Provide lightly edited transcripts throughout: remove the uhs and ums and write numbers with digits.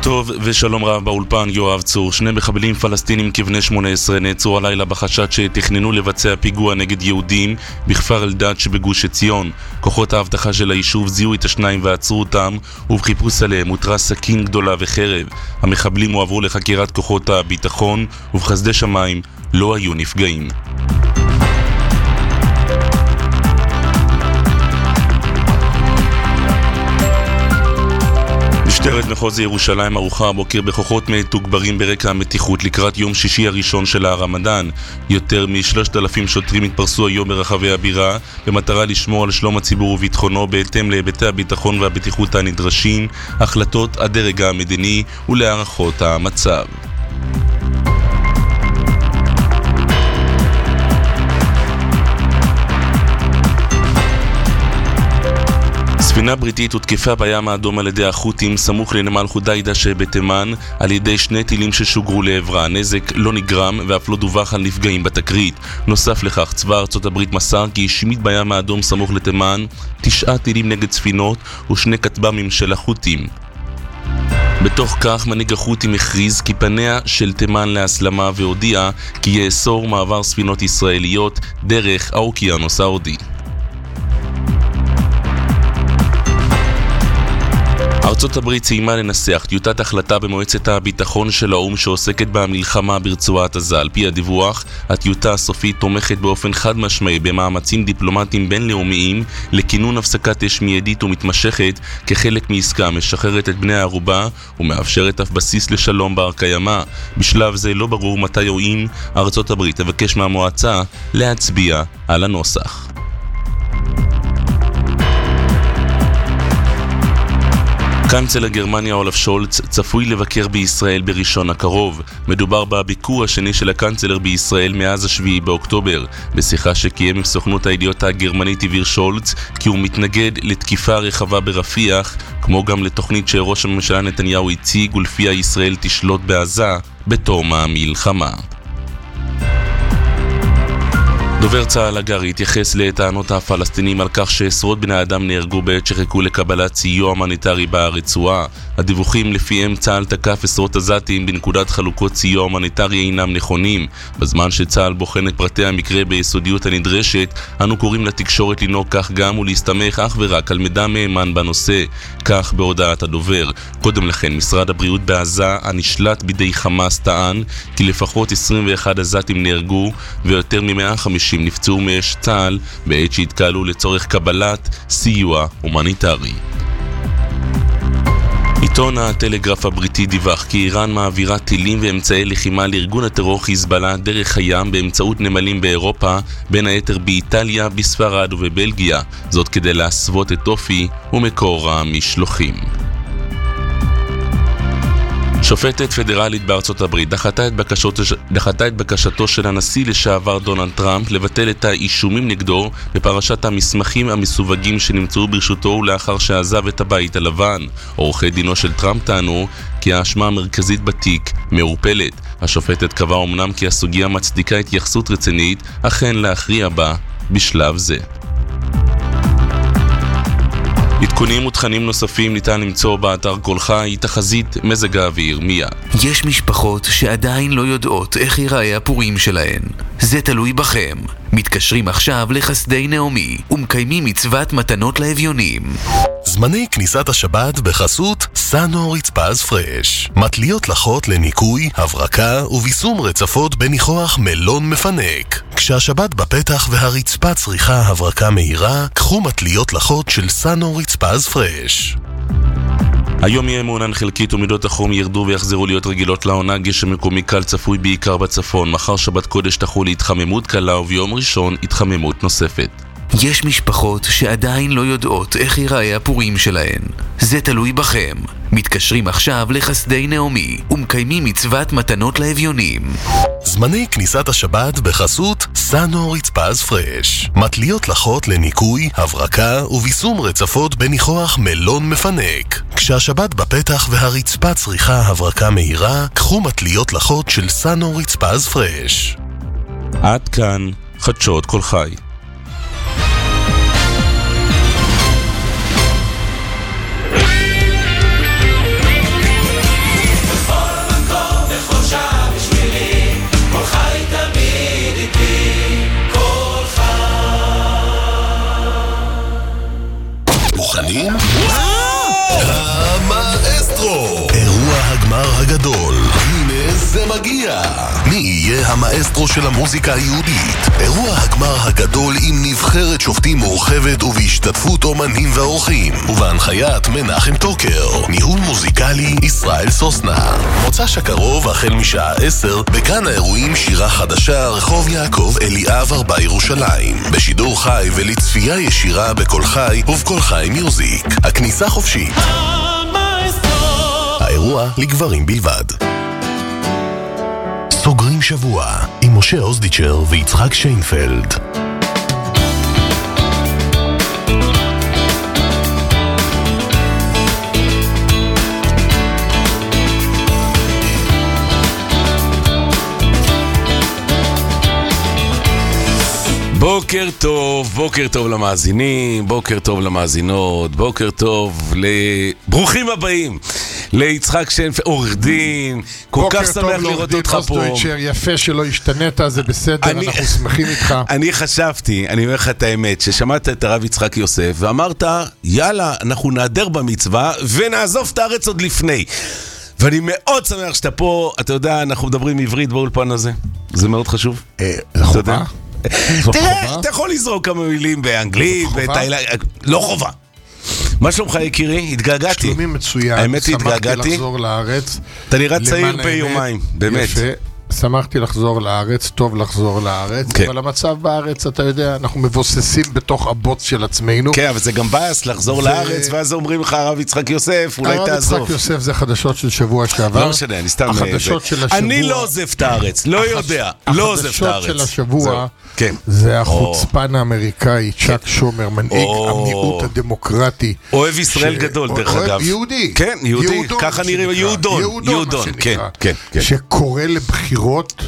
טוב ושלום רב באולפן יואב צור. שני מחבלים פלסטינים כבני 18 נעצרו הלילה בחשד שתכננו לבצע פיגוע נגד יהודים בכפר אלדד שבגוש עציון. כוחות האבטחה של היישוב זיהו את השניים ועצרו אותם, ובחיפוש עליהם הותרה סכין גדולה וחרב. המחבלים הועברו לחקירת כוחות הביטחון, ובחסדי שמיים לא היו נפגעים. משטרת מחוז ירושלים ערוכה הבוקר בכוחות מתוגברים ברקע המתיחות לקראת יום שישי הראשון של הרמדאן. יותר מ-3,000 שוטרים התפרסו היום ברחבי הבירה במטרה לשמור על שלום הציבור וביטחונו בהתאם להיבטי הביטחון והבטיחות הנדרשים, החלטות הדרג המדיני ולהערכות המצב. ספינה בריטית הותקפה בים האדום על ידי החות'ים סמוך לנמל חודיידה שבתימן על ידי שני טילים ששוגרו לעברה. נזק לא נגרם ואף לא דווח על נפגעים בתקרית. נוסף לכך, צבא ארצות הברית מסר כי השמיד בים האדום סמוך לתימן 9 טילים נגד ספינות ו2 כטב"מים של החות'ים. בתוך כך מנהיג החות'ים הכריז כי פניה של תימן להסלמה והודיע כי יאסור מעבר ספינות ישראליות דרך האוקיינוס ההודי. ארצות הברית סיימה לנסח טיוטת החלטה במועצת הביטחון של האו"ם שעוסקת במלחמה ברצועת עזה. על פי הדיווח, הטיוטה הסופית תומכת באופן חד משמעי במאמצים דיפלומטיים בינלאומיים לכינון הפסקת אש מיידית ומתמשכת כחלק מעסקה משחררת את בני הערובה ומאפשרת אף בסיס לשלום בר קיימא. בשלב זה לא ברור מתי או אם ארצות הברית תבקש מהמועצה להצביע על הנוסח. קנצלר גרמניה אולף שולץ צפוי לבקר בישראל בראשון הקרוב. מדובר בביקור השני של הקנצלר בישראל מאז 7 באוקטובר. בשיחה שקיים עם סוכנות הידיעות הגרמנית הבהיר שולץ כי הוא מתנגד לתקיפה רחבה ברפיח, כמו גם לתוכנית שראש הממשלה נתניהו הציג ולפיה ישראל תשלוט בעזה בתום המלחמה. דובר צה"ל הגרי התייחס לטענות הפלסטינים על כך שעשרות בני אדם נהרגו בעת שחיכו לקבלת סיוע הומניטרי ברצועה. הדיווחים לפיהם צה"ל תקף עשרות עזתים בנקודת חלוקות סיוע הומניטרי אינם נכונים. בזמן שצה"ל בוחן את פרטי המקרה ביסודיות הנדרשת, אנו קוראים לתקשורת לנהוג כך גם ולהסתמך אך ורק על מידע מהימן בנושא. כך בהודעת הדובר. קודם לכן, משרד הבריאות בעזה הנשלט בידי חמאס טען כי לפחות 21 עזתים נהרגו ויותר מ-150 נפצעו מאש צה"ל בעת שהתקהלו לצורך קבלת סיוע הומניטרי. עיתון הטלגרף הבריטי דיווח כי איראן מעבירה טילים ואמצעי לחימה לארגון הטרור חיזבאללה דרך הים באמצעות נמלים באירופה, בין היתר באיטליה, בספרד ובבלגיה, זאת כדי להסוות את אופי ומקור המשלוחים. שופטת פדרלית בארצות הברית דחתה את בקשתו של הנשיא לשעבר דונלד טראמפ לבטל את האישומים נגדו בפרשת המסמכים המסווגים שנמצאו ברשותו ולאחר שעזב את הבית הלבן. עורכי דינו של טראמפ טענו כי האשמה המרכזית בתיק מעורפלת. השופטת קבעה אמנם כי הסוגיה מצדיקה התייחסות רצינית, אכן להכריע בה בשלב זה. עדכונים ותכנים נוספים ניתן למצוא באתר כל חי. תחזית מזג האוויר מיד. יש משפחות שעדיין לא יודעות איך ייראה הפורים שלהן. זה תלוי בכם. מתקשרים עכשיו לחסדי נעמי ומקיימים מצוות מתנות לאביונים. זמני כניסת השבת בחסות סאנו רצפז פרש. מטליות לחות לניקוי, הברקה וביסום רצפות בניחוח מלון מפנק. כשהשבת בפתח והרצפה צריכה הברקה מהירה, קחו מטליות לחות של סאנו רצפז פרש. היום יהיה מעונן חלקית ומידות החום ירדו ויחזרו להיות רגילות לעונה. גשם מקומי קל צפוי בעיקר בצפון. מחר שבת קודש תחול התחממות קלה וביום ראשון התחממות נוספת. יש משפחות שעדיין לא יודעות איך ייראה הפורים שלהן. זה תלוי בכם. מתקשרים עכשיו לחסדי נעמי ומקיימים מצוות מתנות לאביונים. זמני כניסת השבת בחסות סאנו רצפז פרש. מטליות לחות לניקוי, הברקה וביסום רצפות בניחוח מלון מפנק. כשהשבת בפתח והרצפה צריכה הברקה מהירה, קחו מטליות לחות של סאנו רצפז פרש. עד כאן חדשות כל חי. מוכנים? המאסטרו! אירוע הגמר הגדול. הנה זה מגיע. מי יהיה המאסטרו של המוזיקה היהודית? אירוע הגמר הגדול עם נבחרת שופטים מורחבת ובהשתתפות אומנים ואורחים. ובהנחיית מנחם טוקר. ניהול מוזיקלי ישראל סוסנה. מוצ"ש הקרוב החל משעה 10 בכאן האירועים שירה חדשה רחוב יעקב אליאב 4 ירושלים. בשידור חי ולצפייה ישירה בכל חי ובכל חי מיוזיק. הכניסה חופשית. האירוע לגברים בלבד. סוגרים שבוע עם משה אוזדיצ'ר ויצחק שיינפלד. בוקר טוב למאזינים, בוקר טוב למאזינות, בוקר טוב ברוכים הבאים ליצחק שיינפלד, עורך דין, כל כך שמח לראות אותך פה. יפה שלא השתנית, זה בסדר, אנחנו שמחים איתך. אני חשבתי, אני אומר לך את האמת, ששמעת את הרב יצחק יוסף ואמרת, יאללה, אנחנו נעדר במצווה ונעזוב את הארץ עוד לפני. ואני מאוד שמח שאתה פה, אתה יודע, אנחנו מדברים עברית באולפן הזה, זה מאוד חשוב. זה חובה? תראה, אתה יכול לזרוק כמה מילים באנגלית, לא חובה. מה שלומך יקירי? התגעגעתי. שלומי מצוין. האמת התגעגעתי. שמחתי לחזור לארץ. אתה נראה צעיר ביומיים, באמת. יפה. שמחתי לחזור לארץ, טוב לחזור לארץ, אבל המצב בארץ, אתה יודע, אנחנו מבוססים בתוך הבוץ של עצמנו. כן, אבל זה גם בייס לחזור לארץ, ואז אומרים לך הרב יצחק יוסף, אולי תעזוב. הרב יצחק יוסף זה חדשות של שבוע שעבר. לא משנה, אני סתם... החדשות של השבוע... אני לא עוזב את הארץ, לא יודע, לא עוזב את הארץ. החדשות של השבוע, זה החוצפן האמריקאי, צ'אק שומר, מנהיג המיעוט הדמוקרטי. אוהב ישראל גדול, דרך אגב. יהודי. כן, יהודי, ככה נראה, יהודון, כן. שקורא לבחירות,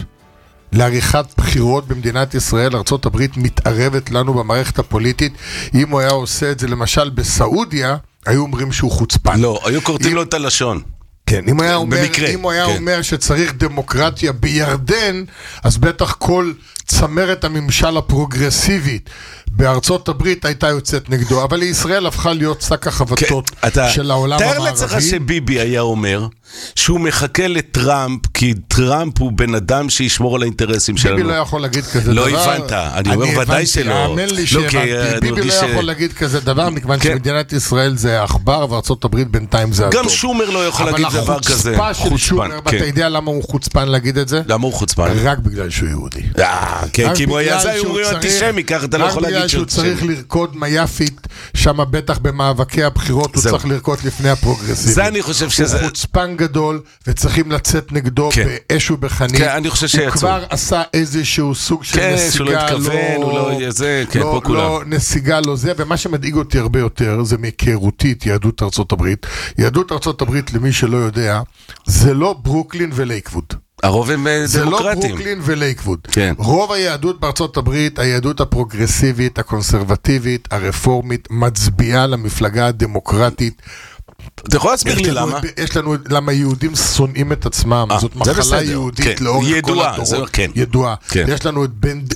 לעריכת בחירות במדינת ישראל. ארצות הברית מתערבת לנו במערכת הפוליטית. אם הוא היה עושה את זה למשל בסעודיה, היו אומרים שהוא חוצפן. לא, היו קורטים לו את הלשון. כן, אם הוא היה אומר שצריך דמוקרטיה בירדן, אז בטח כל צמרת הממשל הפרוגרסיבית בארצות הברית הייתה יוצאת נגדו, אבל לישראל הפכה להיות שק החבטות של העולם המערבי. תאר לעצמך שביבי היה אומר שהוא מחכה לטראמפ, כי טראמפ הוא בן אדם שישמור על האינטרסים שלנו. ביבי לא יכול להגיד כזה דבר. לא הבנת, אני אומר ודאי שלא. האמן לי שהבנתי, ביבי לא יכול להגיד כזה דבר, מכיוון שמדינת ישראל זה האחבר, וארצות הברית בינתיים זה הטוב. גם שומר לא יכול להגיד דבר כזה. אבל החוצפה של שומר, אתה יודע למה הוא חוצפן להגיד את זה? למה הוא חוצפן? רק בגלל שהוא יהודי. כן, כי אם הוא היה זה, הוא אנטישמי, ככה אתה לא יכול להגיד שהוא צריך לרקוד מייפית, שם בטח במאבקי הבחירות, הוא צריך לרקוד לפני הפרוגרסיבי. זה אני חושב שזה... הוא חוצפן גדול, וצריכים לצאת נגדו באש ובחנית. כן, אני חושב שיצאו. הוא כבר עשה איזשהו סוג של נסיגה, שהוא לא התכוון, הוא לא יהיה זה, כן, פה כולם. לא נסיגה, לא זה, ומה שמדאיג אותי הרבה יותר, זה מהיכרותית יהדות ארצות הברית. יהדות ארצות הברית, למי שלא יודע, זה לא ברוקלין ולייקווד. הרוב הם דמוקרטים. זה לא ברוקלין ולייקווד. כן. רוב היהדות בארצות הברית, היהדות הפרוגרסיבית, הקונסרבטיבית, הרפורמית, מצביעה למפלגה הדמוקרטית. אתה יכול להסביר לי למה? יש לנו, למה יהודים שונאים את עצמם, זאת מחלה יהודית לאורך כל הדורות. ידועה. יש לנו את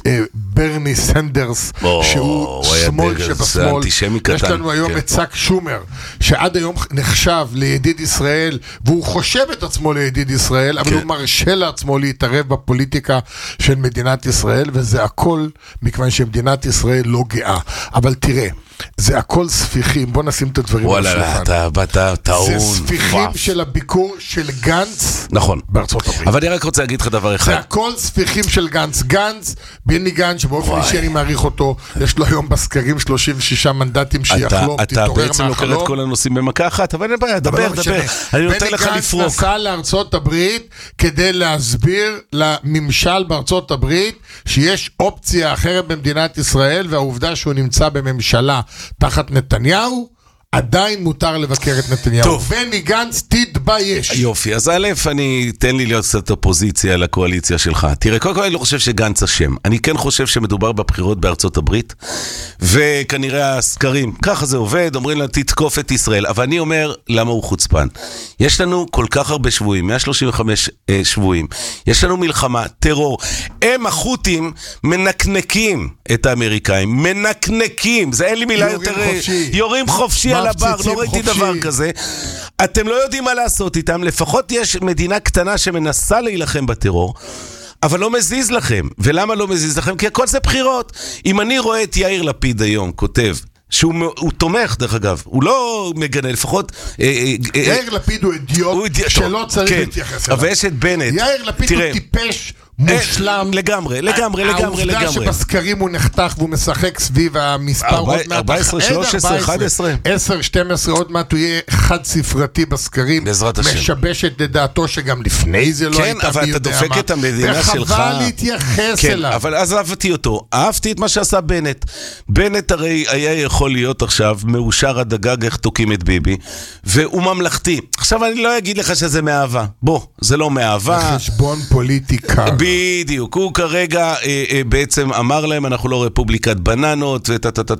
ברני סנדרס, שהוא שמאל שבשמאל. יש לנו היום את צ'אק שומר, שעד היום נחשב לידיד ישראל, והוא חושב את עצמו לידיד ישראל, אבל הוא מרשה לעצמו להתערב בפוליטיקה של מדינת ישראל, וזה הכל מכיוון שמדינת ישראל לא גאה. אבל תראה, זה הכל ספיחים, בוא נשים את הדברים על השולחן. וואלה, אתה באת טעון. זה ספיחים של הביקור של גנץ בארצות הברית. אבל אני רק רוצה להגיד לך דבר אחד. זה הכל ספיחים של גנץ. גנץ, בני גנץ, שבאופן אישי אני מעריך אותו, יש לו היום בסקרים 36 מנדטים שיחלום, אתה בעצם לוקר את כל הנושאים במכה אחת, אבל אין בעיה, דבר. אני נותן לך לפרוק. בני גנץ נסע לארצות הברית כדי להסביר לממשל בארצות הברית שיש אופציה אחרת במדינת ישראל, והעובדה שהוא נמצא בממשלה תחת נתניהו, עדיין מותר לבקר את נתניהו. טוב. בני גנץ, תתבייש. יופי, אז א', תן לי להיות קצת אופוזיציה לקואליציה שלך. תראה, קודם כל אני לא חושב שגנץ אשם. אני כן חושב שמדובר בבחירות בארצות הברית, וכנראה הסקרים, ככה זה עובד, אומרים לה תתקוף את ישראל, אבל אני אומר למה הוא חוצפן. יש לנו כל כך הרבה שבועים, 135 שבועים, יש לנו מלחמה, טרור, הם החות'ים מנקנקים את האמריקאים, מנקנקים, זה אין לי מילה יותר... יורים חופשי על הבר, לא ראיתי דבר כזה. אתם לא יודעים מה לעשות איתם, לפחות יש מדינה קטנה שמנסה להילחם בטרור, אבל לא מזיז לכם. ולמה לא מזיז לכם? כי הכל זה בחירות. אם אני רואה את יאיר לפיד היום, כותב, שהוא תומך דרך אגב, הוא לא מגנה, לפחות יאיר לפיד הוא אידיוט שלא צריך להתייחס אליו. אבל יש את בנט. יאיר לפיד הוא טיפש מושלם. לגמרי. העובדה שבסקרים הוא נחתך והוא משחק סביב המספר 14, 13, 11 10, 12, עוד מעט הוא יהיה חד ספרתי בסקרים, משבשת לדעתו שגם לפני זה לא הייתה, כן, אבל אתה דופק את המדינה שלך, וחבל להתייחס אליו. אבל אז אהבתי אותו, אהבתי את מה שעשה בנט. בנט הרי היה יכול להיות עכשיו מאושר עד הגג איך תוקים את ביבי, והוא ממלכתי. עכשיו אני לא אגיד לך שזה מאהבה, בוא, זה לא מאהבה, חשבון פוליטיקה. בדיוק, הוא כרגע בעצם אמר להם אנחנו לא רפובליקת בננות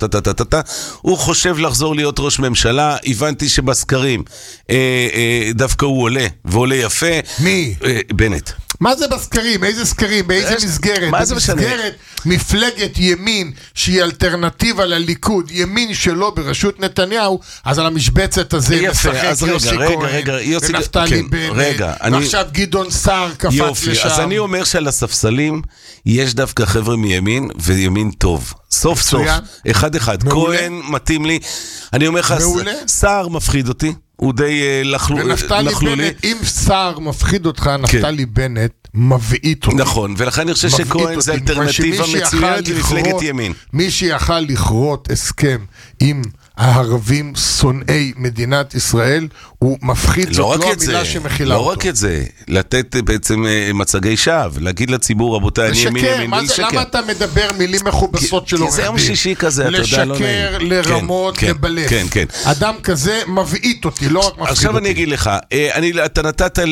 הוא חושב לחזור להיות ראש ממשלה. הבנתי שבסקרים דווקא הוא עולה, ועולה יפה. מי? בנט. מה זה בסקרים? איזה סקרים? באיזה מסגרת? מה זה משנה? במסגרת מפלגת ימין שהיא אלטרנטיבה לליכוד, ימין שלו בראשות נתניהו, אז על המשבצת הזה משחק יוסי כהן ונפתלי בנט, ועכשיו גדעון סער קפץ לשם. אז אני אומר שעל הספסלים יש דווקא חבר'ה מימין, וימין טוב. סוף סוף, אחד. כהן מתאים לי. אני אומר לך, סער מפחיד אותי. הוא די לחלולי. אם סער מפחיד אותך, נפתלי בנט מבעית אותי. נכון, ולכן אני חושב שכהן זה אלטרנטיבה מצוינת למפלגת ימין. מי שיכל לכרות הסכם עם הערבים שונאי מדינת ישראל, הוא מפחיד, זאת לא המילה שמכילה אותו. לא רק את זה, לתת בעצם מצגי שווא, להגיד לציבור, רבותיי, אני ימין, לשקר. למה אתה מדבר מילים מכובסות של עורך דין? כי זה יום שישי כזה, אתה יודע, לא נעים. לשקר, לרמות, לבלף. אדם כזה מבעית אותי, לא רק מפחיד אותי. עכשיו אני אגיד לך, אתה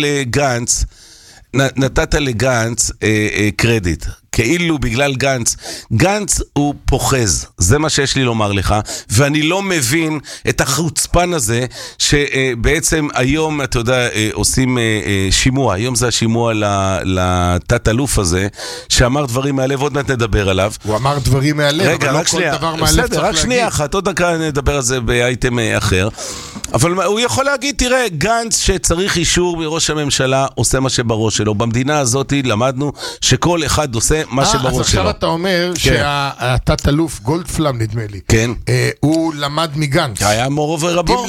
נתת לגנץ קרדיט, כאילו בגלל גנץ הוא פוחז, זה מה שיש לי לומר לך, ואני לא מבין את החוצפן הזה, שבעצם היום, אתה יודע, עושים שימוע, היום זה השימוע לתת אלוף הזה, שאמר דברים מהלב, עוד מעט נדבר עליו. הוא אמר דברים מהלב, רגע, אבל לא כל דבר מהלב צריך להגיד. רק שנייה אחת, עוד דקה נדבר על זה באייטם אחר, אבל הוא יכול להגיד, תראה, גנץ שצריך אישור מראש הממשלה, עושה מה שבראש שלו. במדינה הזאת למדנו שכל אחד עושה מה שבראש שלו. אז עכשיו אתה אומר שהתת אלוף גולדפלם, נדמה לי, הוא למד מגנץ. היה מורו ורבו.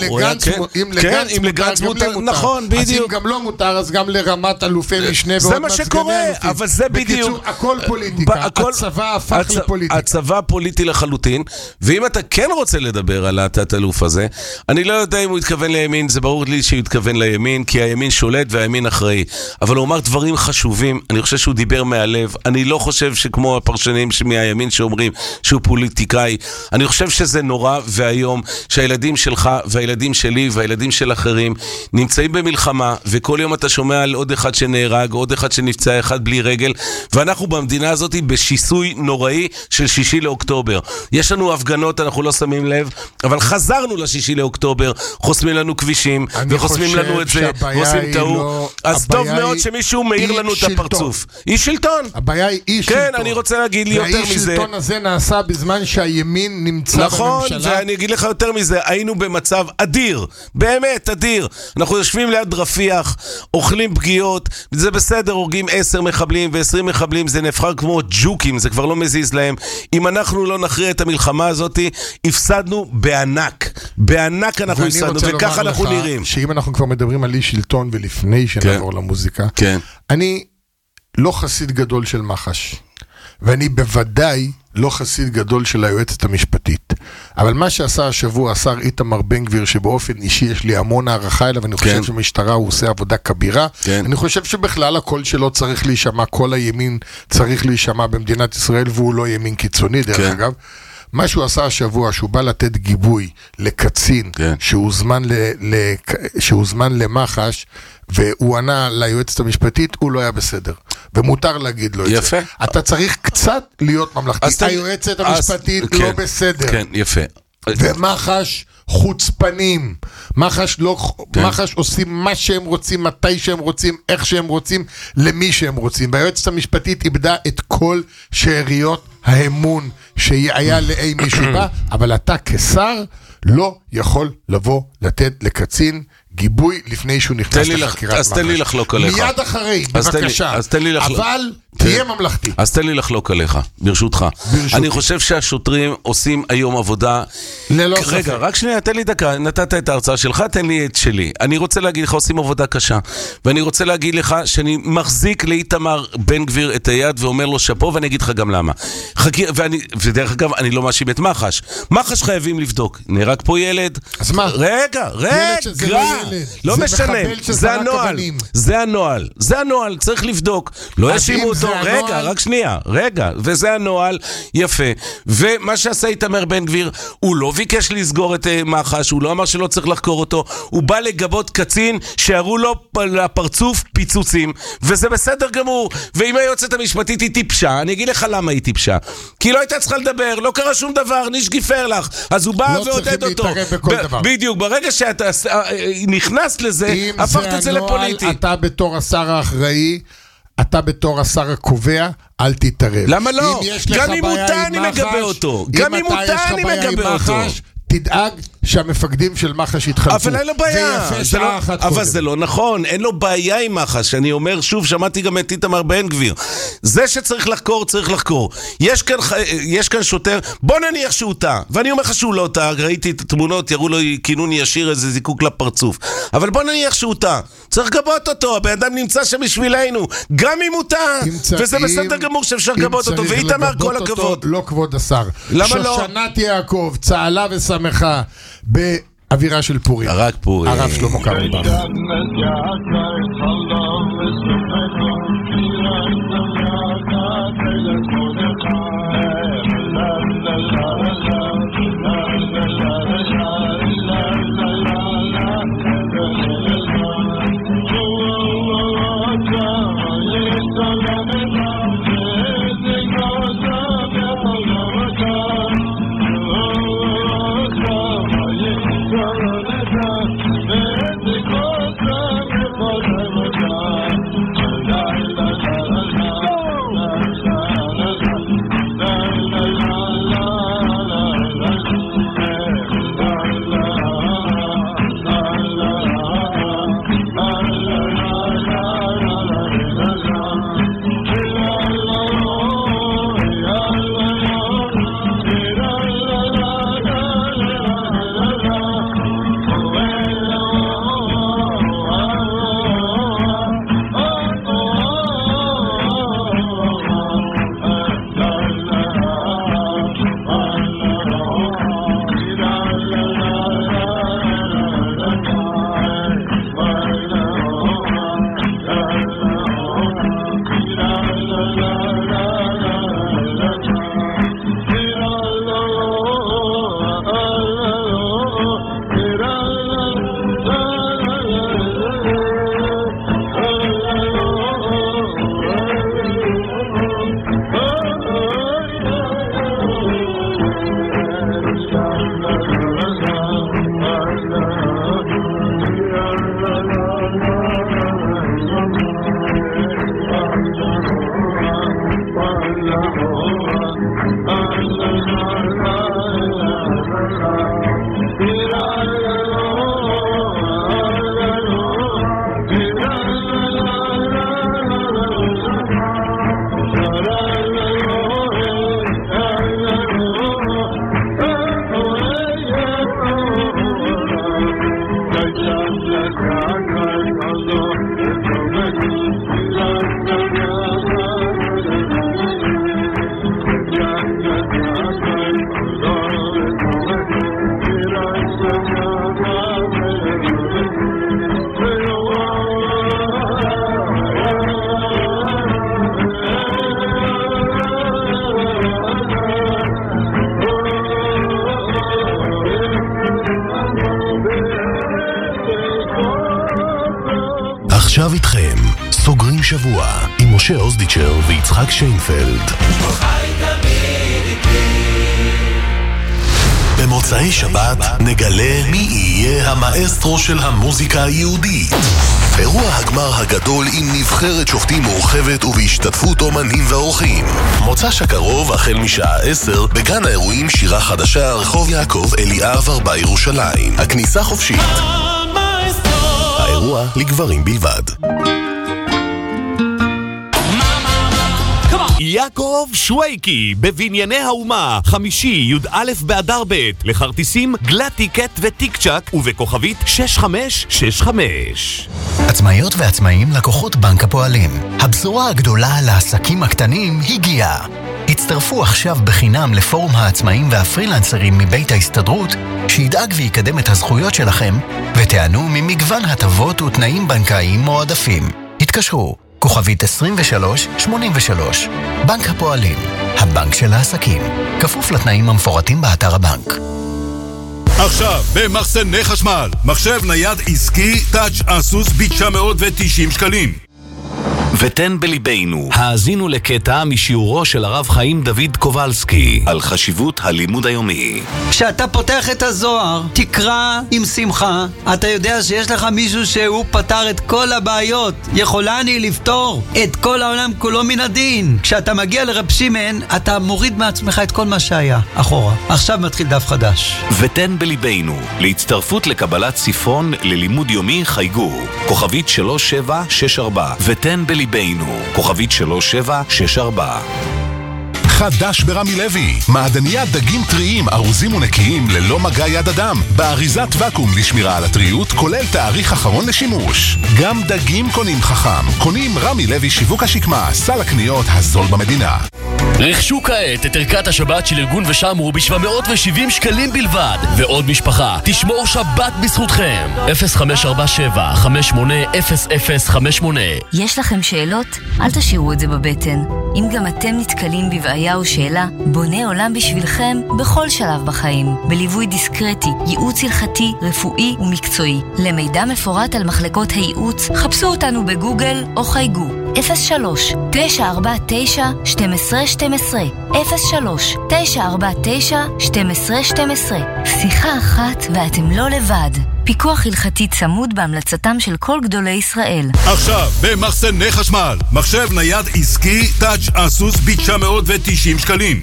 אם לגנץ מותר, נכון, בדיוק. אז אם גם לא מותר, אז גם לרמת אלופי משנה ועוד מה שקורה, אבל זה בדיוק. בקיצור, הכל פוליטיקה, הצבא הפך לפוליטיקה. הצבא פוליטי לחלוטין, ואם אתה כן רוצה לדבר על התת אלוף הזה, אני לא יודע אם הוא התכוון לימין, זה ברור לי שהוא התכוון לימין, כי הימין שולט והימין אחראי. אבל הוא אמר דברים חשובים, אני חושב שהוא דיבר מהלב, אני לא חושב שכמו הפרשנים מהימין שאומרים שהוא פוליטיקאי, אני חושב שזה נורא והיום שהילדים שלך והילדים שלי והילדים של אחרים נמצאים במלחמה, וכל יום אתה שומע על עוד אחד שנהרג, עוד אחד שנפצע, אחד בלי רגל, ואנחנו במדינה הזאת בשיסוי נוראי של 6 לאוקטובר. יש לנו הפגנות, אנחנו לא שמים לב, אבל חזרנו ל6 לאוקטובר, חוסמים לנו כבישים, וחוסמים לנו את זה, ועושים טעות. אז טוב מאוד שמישהו מאיר לנו את הפרצוף. אי שלטון. הבעיה היא אי שלטון. כן, אני רוצה להגיד לי יותר מזה. והאי שלטון הזה נעשה בזמן שהימין נמצא בממשלה. נכון, ואני אגיד לך יותר מזה, היינו במצב אדיר, באמת אדיר. אנחנו יושבים ליד רפיח, אוכלים פגיעות, זה בסדר, הורגים 10 מחבלים ו20 מחבלים, זה נבחר כמו ג'וקים, זה כבר לא מזיז להם. אם אנחנו לא נכריע את המלחמה הזאת, הפסדנו בענק. בענק אנחנו הפסדנו, וככה אנחנו נראים. שאם אנחנו כבר מדברים על אי שלטון ולפני שנעבור למוזיקה, אני לא חסיד גדול של מח"ש, ואני בוודאי לא חסיד גדול של היועצת המשפטית, אבל מה שעשה השבוע השר איתמר בן גביר, שבאופן אישי יש לי המון הערכה אליו, ואני חושב שבמשטרה הוא עושה עבודה כבירה, אני חושב שבכלל הקול שלו צריך להישמע, כל הימין צריך להישמע במדינת ישראל, והוא לא ימין קיצוני דרך אגב. מה שהוא עשה השבוע, שהוא בא לתת גיבוי לקצין, שהוזמן למח"ש, והוא ענה ליועצת המשפטית, הוא לא היה בסדר. ומותר להגיד לו את זה. יפה. אתה צריך קצת להיות ממלכתי. היועצת המשפטית לא בסדר. כן, יפה. ומח"ש חוצפנים. מח"ש עושים מה שהם רוצים, מתי שהם רוצים, איך שהם רוצים, למי שהם רוצים. והיועצת המשפטית איבדה את כל שאריות האמון שהיה לאי מישהו בה, אבל אתה כשר לא יכול לבוא לתת לקצין גיבוי לפני שהוא נכנס לחקירת מח"ש. אז תן לי לחלוק עליך. מיד אחרי, בבקשה. אבל תהיה ממלכתי. אז תן לי לחלוק עליך, ברשותך. אני חושב שהשוטרים עושים היום עבודה... ללא ספק. רגע, רק שנייה, תן לי דקה. נתת את ההרצאה שלך, תן לי את שלי. אני רוצה להגיד לך, עושים עבודה קשה. ואני רוצה להגיד לך שאני מחזיק לאיתמר בן גביר את היד ואומר לו שפו, ואני אגיד לך גם למה. ודרך אגב, אני לא מאשים את מח"ש. מח"ש חייבים לבדוק. נהרג פה ילד. אז מה? רגע. לא משנה. זה הנועל. צריך לבדוק. לא ישימו אותו. רגע, רק שנייה. וזה הנועל. יפה. ומה שעשה איתמר בן גביר, הוא לא ביקש לסגור את מח"ש, הוא לא אמר שלא צריך לחקור אותו, הוא בא לגבות קצין שיראו לו לפרצוף פיצוצים, וזה בסדר גמור. ואם היועצת המשפטית היא טיפשה, אני אגיד לך למה היא טיפשה. כי לא הייתה צריכה לדבר, לא קרה שום דבר, נשגיפר לך. אז הוא בא ועודד אותו. בדיוק, ברגע שאתה נכנס לזה, הפכת את זה לפוליטי. אתה בתור השר האחראי, אתה בתור השר הקובע, אל תתערב. למה לא? גם אם מותר אני מגבה אותו. גם אם מותר אני מגבה אותו. תדאג שהמפקדים של מח"ש יתחלפו. אבל אין לו בעיה. אבל זה לא נכון. אין לו בעיה עם מח"ש. אני אומר שוב, שמעתי גם את איתמר בן גביר. זה שצריך לחקור, צריך לחקור. יש כאן שוטר, בוא נניח שהוא טעה. ואני אומר לך שהוא לא טעה. ראיתי את התמונות, יראו לו כינון ישיר, איזה זיקוק לפרצוף. אבל בוא נניח שהוא טעה. צריך לגבות אותו. הבן אדם נמצא שם בשבילנו. גם אם הוא טעה. וזה בסדר גמור שאפשר לגבות אותו. ואיתמר כל הכבוד. לא כבוד השר. למה לא? שושנת יעקב, צהלה ושמחה באווירה של פורים. רק פורים. הרב שלמה קרליבך. עכשיו איתכם, סוגרים שבוע עם משה אוזדיצ'ר ויצחק שיינפלד. במוצאי שבת נגלה מי יהיה המאסטרו של המוזיקה היהודית. אירוע הגמר הגדול עם נבחרת שופטים מורחבת ובהשתתפות אומנים ואורחים. מוצ"ש הקרוב החל משעה 10 בגן האירועים שירה חדשה, רחוב יעקב אליאב 4 ירושלים. הכניסה חופשית. האירוע לגברים בלבד. יעקב שוויקי בבנייני האומה, חמישי י"א באדר ב', לכרטיסים גלת טיקט וטיק צ'ק ובכוכבית 6565. עצמאיות ועצמאים לקוחות בנק הפועלים. הבשורה הגדולה לעסקים הקטנים הגיעה. הצטרפו עכשיו בחינם לפורום העצמאים והפרילנסרים מבית ההסתדרות, שידאג ויקדם את הזכויות שלכם, ותענו ממגוון הטבות ותנאים בנקאיים מועדפים. התקשרו, כוכבית 2383. בנק הפועלים, הבנק של העסקים. כפוף לתנאים המפורטים באתר הבנק. עכשיו, במחסני חשמל, מחשב נייד עסקי טאץ' אסוס ב-990 שקלים. ותן בליבנו, האזינו לקטע משיעורו של הרב חיים דוד קובלסקי על חשיבות הלימוד היומי. כשאתה פותח את הזוהר, תקרא עם שמחה. אתה יודע שיש לך מישהו שהוא פתר את כל הבעיות. יכולה אני לפתור את כל העולם כולו מן הדין. כשאתה מגיע לרב שמעון, אתה מוריד מעצמך את כל מה שהיה אחורה. עכשיו מתחיל דף חדש. ותן בליבנו, להצטרפות לקבלת ספרון ללימוד יומי חייגו, כוכבית 3764. ותן בליבנו, כוכבית 3764. חדש ברמי לוי, מעדניית דגים טריים, ארוזים ונקיים ללא מגע יד אדם, באריזת וקום לשמירה על הטריות, כולל תאריך אחרון לשימוש. גם דגים קונים חכם, קונים רמי לוי שיווק השקמה, סל הקניות הזול במדינה. רכשו כעת את ערכת השבת של ארגון ושמרו ב-770 שקלים בלבד. ועוד משפחה, תשמור שבת בזכותכם. 0547-580058. יש לכם שאלות? אל תשאירו את זה בבטן. אם גם אתם נתקלים בבעיה או שאלה, בונה עולם בשבילכם בכל שלב בחיים. בליווי דיסקרטי, ייעוץ הלכתי, רפואי ומקצועי. למידע מפורט על מחלקות הייעוץ, חפשו אותנו בגוגל או חייגו. 03-949-1212 03-949-1212. שיחה אחת ואתם לא לבד. פיקוח הלכתי צמוד בהמלצתם של כל גדולי ישראל. עכשיו, במחסני חשמל, מחשב נייד עסקי טאץ' אסוס ב-990 שקלים.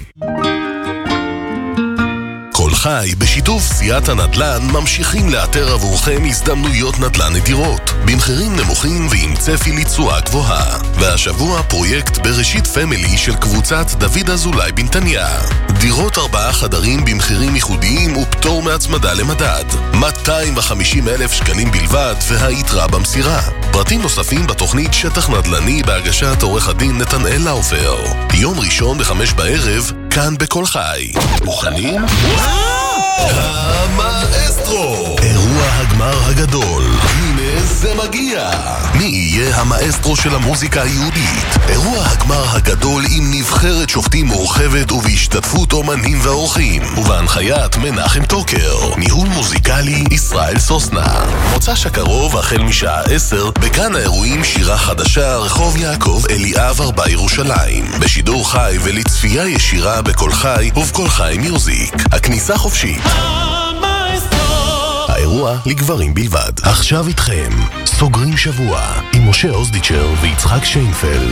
כל חי בשיתוף סיעת הנדל"ן ממשיכים לאתר עבורכם הזדמנויות נדל"ן נדירות במחירים נמוכים ועם צפי לתשואה גבוהה. והשבוע פרויקט בראשית פמילי של קבוצת דוד אזולאי בנתניה. דירות 4 חדרים במחירים ייחודיים ופטור מהצמדה למדד, 250,000 שקלים בלבד והיתרה במסירה. פרטים נוספים בתוכנית שטח נדל"ני בהגשת עורך הדין נתנאל לאופר. יום ראשון ב-5 בערב כאן בכל חי. מוכנים? המאסטרו, אירוע הגמר הגדול. הנה זה מגיע. מי יהיה המאסטרו של המוזיקה היהודית? אירוע הגמר הגדול עם נבחרת שופטים מורחבת ובהשתתפות אומנים ואורחים, ובהנחיית מנחם טוקר. ניהול מוזיקלי ישראל סוסנה. מוצ"ש הקרוב החל משעה 10 בגן האירועים שירה חדשה, רחוב יעקב אליאב 4 ירושלים. בשידור חי ולצפייה ישירה בכל חי ובכל חי מיוזיק. הכניסה חופשית. האירוע לגברים בלבד. עכשיו איתכם, סוגרים שבוע עם משה אוזדיצ'ר ויצחק שיינפלד.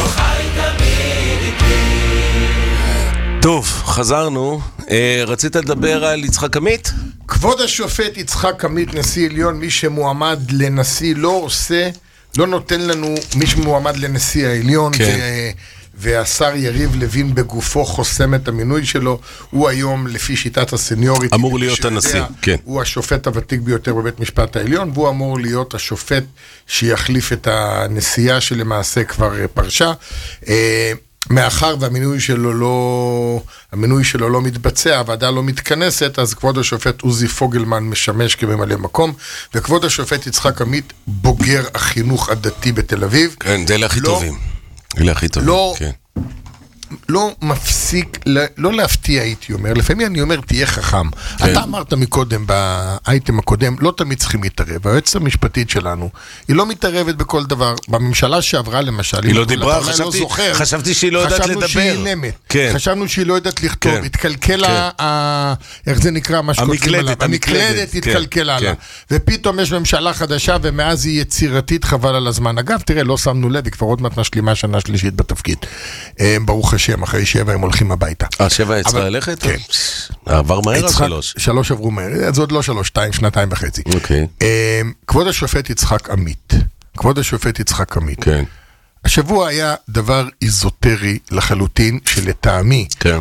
טוב, חזרנו. רצית לדבר על יצחק עמית? כבוד השופט יצחק עמית, נשיא עליון, מי שמועמד לנשיא לא נותן לנו מי שמועמד לנשיא העליון, כן. והשר יריב לוין בגופו חוסם את המינוי שלו. הוא היום לפי שיטת הסניורית אמור להיות הנשיא, כן. הוא השופט הוותיק ביותר בבית משפט העליון, והוא אמור להיות השופט שיחליף את הנשיאה שלמעשה כבר פרשה. מאחר והמינוי שלו לא מתבצע, הוועדה לא מתכנסת, אז כבוד השופט עוזי פוגלמן משמש כממלא מקום, וכבוד השופט יצחק עמית בוגר החינוך הדתי בתל אביב. כן, זה הכי טובים. אלה הכי טובים, כן. לא מפסיק, לא להפתיע הייתי אומר, לפעמים אני אומר תהיה חכם. אתה אמרת מקודם, באייטם הקודם, לא תמיד צריכים להתערב. היועצת המשפטית שלנו, היא לא מתערבת בכל דבר. בממשלה שעברה למשל, היא לא דיברה, חשבתי שהיא לא יודעת לדבר. חשבנו שהיא נמת, חשבנו שהיא לא יודעת לכתוב, התקלקל, איך זה נקרא, מה שכותבים עליו, המקלדת התקלקל עליו. ופתאום יש ממשלה חדשה, ומאז היא יצירתית חבל על הזמן. אגב, תראה, לא שמנו לב, היא כבר עוד מעט נשלימה שנה שלישית בתפקיד. ברוך השם, אחרי 7 הם הולכים הביתה. 7 יצרה ללכת? כן. עבר מהר או 3? 3 עברו מהר, אז עוד לא 3, 2 וחצי. אוקיי. כבוד השופט יצחק עמית. כבוד השופט יצחק עמית. כן. השבוע היה דבר איזוטרי לחלוטין שלטעמי, כן.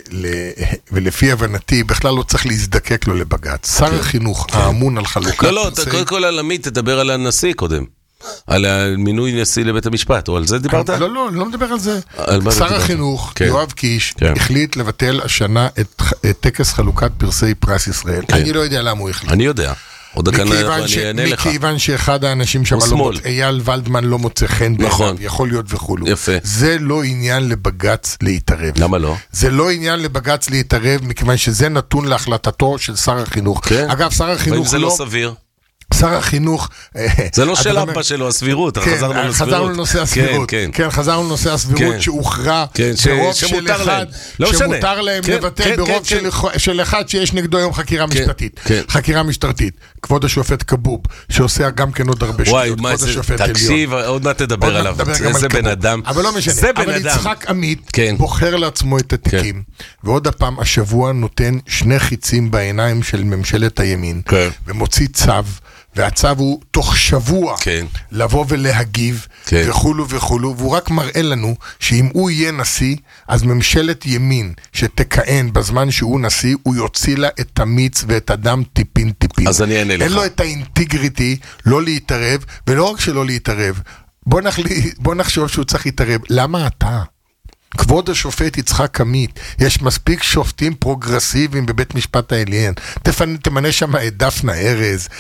ולפי הבנתי בכלל לא צריך להזדקק לו לבג"ץ. שר החינוך האמון על חלוקת... לא, קודם כל על עמית, תדבר על הנשיא קודם. על מינוי נשיא לבית המשפט, או על זה דיברת? לא מדבר על זה. שר החינוך, יואב קיש, החליט לבטל השנה את טקס חלוקת פרסי פרס ישראל. אני לא יודע למה הוא החליט. אני יודע. מכיוון שאחד האנשים שם, אייל ולדמן, לא מוצא חן בעיניו, יכול להיות וכולו. זה לא עניין לבג"ץ להתערב. למה לא? זה לא עניין לבג"ץ להתערב, מכיוון שזה נתון להחלטתו של שר החינוך. אגב, שר החינוך לא... ואם זה לא סביר? שר החינוך... זה לא של אבא שלו, הסבירות, חזרנו לנושא הסבירות. כן, חזרנו לנושא הסבירות שהוכרע ברוב של אחד, שמותר להם לבטל ברוב של אחד שיש נגדו היום חקירה משפטית. חקירה משטרתית. כבוד השופט קבוב, שעושה גם כן עוד הרבה שטויות. כבוד השופט עליון. תקשיב, עוד מעט תדבר עליו. זה בן אדם. אבל לא משנה. אבל יצחק עמית בוחר לעצמו את התיקים. ועוד הפעם, השבוע נותן 2 חיצים בעיניים של ממשלת הימין, ומוציא צו, והצו הוא תוך שבוע לבוא ולהגיב וכולו וכולו, והוא רק מראה לנו שאם הוא יהיה נשיא, אז ממשלת ימין שתכהן בזמן שהוא נשיא, הוא יוציא לה את המיץ ואת הדם טיפין טיפין. אז אני אענה לך. אין לו את האינטגריטי לא להתערב, ולא רק שלא להתערב, בוא נחשוב שהוא צריך להתערב. למה אתה? כבוד השופט יצחק עמית, יש מספיק שופטים פרוגרסיביים בבית משפט העליון. תמנה שם את דפנה ארז,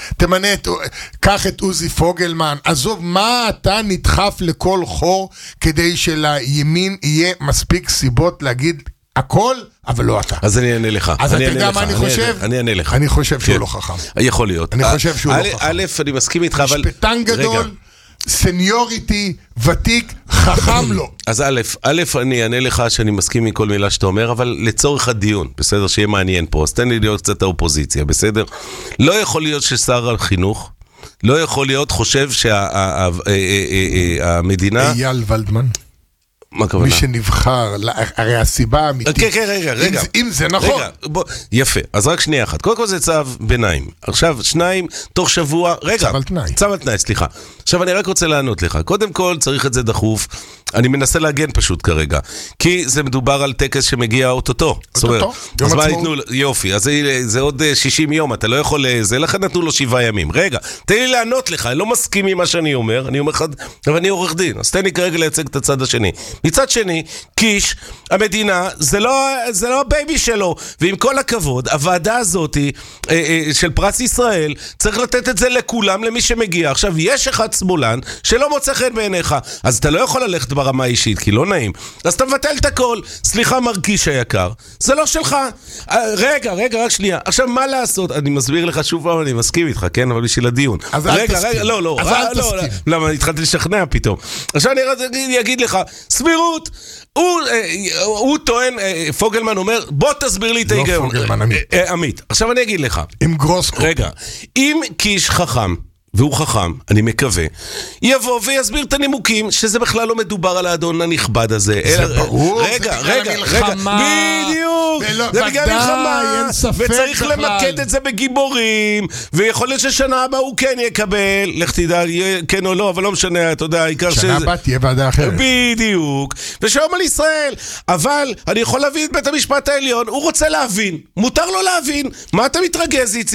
קח את עוזי פוגלמן. עזוב, מה אתה נדחף לכל חור כדי שלימין יהיה מספיק סיבות להגיד הכל, אבל לא אתה. אז אני אענה לך. אז אתה יודע מה אני חושב? אני אענה לך. אני חושב שהוא לא חכם. יכול להיות. אני חושב שהוא לא חכם. א', אני מסכים איתך, אבל... משפטן גדול, סניוריטי, ותיק, חכם לו. אז א', אני אענה לך שאני מסכים עם כל מילה שאתה אומר, אבל לצורך הדיון, בסדר, שיהיה מעניין פה, אז תן לי להיות קצת האופוזיציה, בסדר? לא יכול להיות ששר החינוך, לא יכול להיות חושב שהמדינה... אייל ולדמן. מה הכוונה? מי שנבחר, הרי הסיבה האמיתית. רגע. אם זה נכון. יפה, אז רק שנייה אחת. קודם כל זה צו ביניים. עכשיו, 2, תוך שבוע, רגע. צו על תנאי, סליחה. עכשיו אני רק רוצה לענות לך. קודם כל צריך את זה דחוף. אני מנסה להגן פשוט כרגע. כי זה מדובר על טקס שמגיע אוטוטו. אז מה ייתנו? יופי, אז זה עוד 60 יום, אתה לא יכול זה, לכן נתנו לו 7 ימים. רגע, תן לי לענות לך, אני לא מסכים עם מה שאני אומר. אני אומר לך, אבל אני עורך דין. אז תן לי כרגע לייצג את הצד השני. מצד שני, קיש, המדינה, זה לא הבייבי שלו, ועם כל הכבוד, הוועדה הזאת של פרס ישראל, צריך לתת את זה לכולם, למי שמגיע. עכשיו, יש אחד שמאלן שלא מוצא חן בעיניך, אז אתה לא יכול ללכת ברמה האישית, כי לא נעים. אז אתה מבטל את הכל. סליחה, מרגיש היקר, זה לא שלך. רגע, רק שנייה. עכשיו, מה לעשות? אני מסביר לך שוב פעם, אני מסכים איתך, כן? אבל בשביל הדיון. רגע, לא. למה, התחלתי לשכנע פתאום. עכשיו אני אגיד לך, סבירות, הוא טוען, פוגלמן אומר, בוא תסביר לי את ההיגיון. לא פוגלמן, עמית. עכשיו אני אגיד לך. עם גרוסקופ. רגע, אם קיש חכם, והוא חכם, אני מקווה, יבוא ויסביר את הנימוקים, שזה בכלל לא מדובר על האדון הנכבד הזה. זה ברור, רגע, בדיוק, זה בגלל מלחמה, וצריך למקד את זה בגיבורים, ויכול להיות ששנה הבאה הוא כן יקבל, לך תדע, כן או לא, אבל לא משנה, אתה יודע, העיקר שנה הבאה תהיה ועדה אחרת. בדיוק, ושלום על ישראל, אבל אני יכול להבין את בית המשפט העליון, הוא רוצה להבין, מותר לו להבין, מה אתה מתרגז, איציק?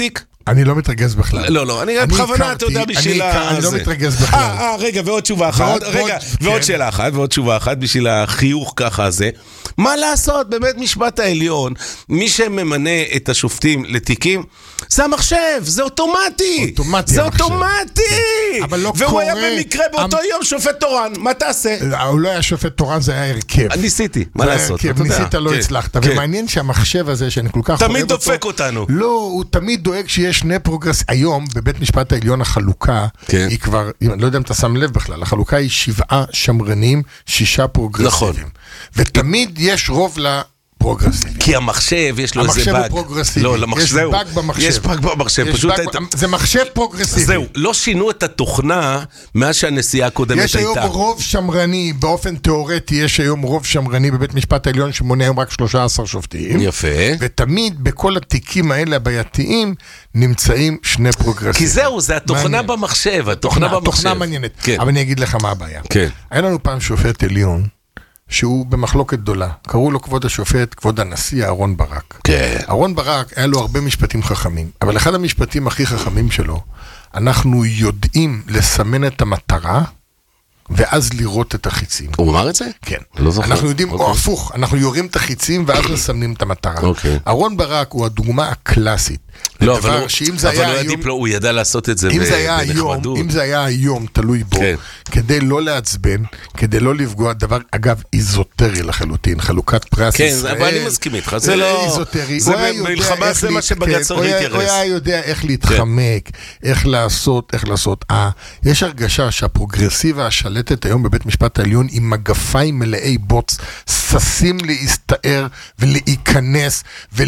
אני לא מתרגז בכלל. לא, אני בכוונה, אתה יודע, בשביל אני לא מתרגז בכלל. רגע, ועוד תשובה אחת. ועוד שאלה אחת, ועוד תשובה אחת, בשביל החיוך ככה הזה. מה לעשות? בבית משפט העליון, מי שממנה את השופטים לתיקים, זה המחשב, זה אוטומטי. זה אוטומטי. והוא היה במקרה באותו יום שופט תורן, מה תעשה? הוא לא היה שופט תורן, זה היה הרכב. ניסיתי, מה לעשות? ניסית, לא הצלחת. ומעניין שהמחשב הזה, שאני כל כך תמיד דופק אותנו. לא, הוא תמיד דואג שיש שני פרוגרס. היום, בבית משפט העליון החלוקה, היא כבר, אני לא יודע אם אתה שם לב בכלל, החלוקה היא 7 שמרנים, 6 פרוגרסיביים. ותמיד יש רוב לפרוגרסיבי. כי המחשב יש לו איזה באג. המחשב הוא פרוגרסיבי. לא, יש באג במחשב. יש באג במחשב. זה מחשב פרוגרסיבי. זהו, לא שינו את התוכנה מאז שהנסיעה הקודמת הייתה. יש היום רוב שמרני, באופן תיאורטי, יש היום רוב שמרני בבית משפט העליון שמונה היום רק 13 שופטים. יפה. ותמיד בכל התיקים האלה הבעייתיים נמצאים 2 פרוגרסיביים. כי זהו, זה התוכנה במחשב. התוכנה מעניינת. אבל אני אגיד לך מה הבעיה. היה לנו פעם שופט עליון, שהוא במחלוקת גדולה. קראו לו כבוד השופט, כבוד הנשיא אהרון ברק. כן. אהרון ברק היה לו הרבה משפטים חכמים, אבל אחד המשפטים הכי חכמים שלו, אנחנו יודעים לסמן את המטרה, ואז לראות את החיצים. הוא אמר את זה? כן. לא זוכר. אנחנו יודעים, או הפוך, אנחנו יורים את החיצים, ואז מסמנים את המטרה. אהרון ברק הוא הדוגמה הקלאסית. לא, אבל הוא ידע לעשות את זה בנחמדות. אם זה היה היום תלוי בו, כדי לא לעצבן, כדי לא לפגוע, דבר אגב איזוטרי לחלוטין, חלוקת פרס ישראל. כן, אבל אני מסכים איתך, זה לא איזוטרי. זה מלחמה, זה מה שבג"ץ צריך להתייחס. הוא היה יודע איך להתחמק, איך לעשות. יש הרגשה שהפרוגרסיבה השלטת היום בבית משפט העליון עם מגפיים מלאי בוץ, ססים להסתער ולהיכנס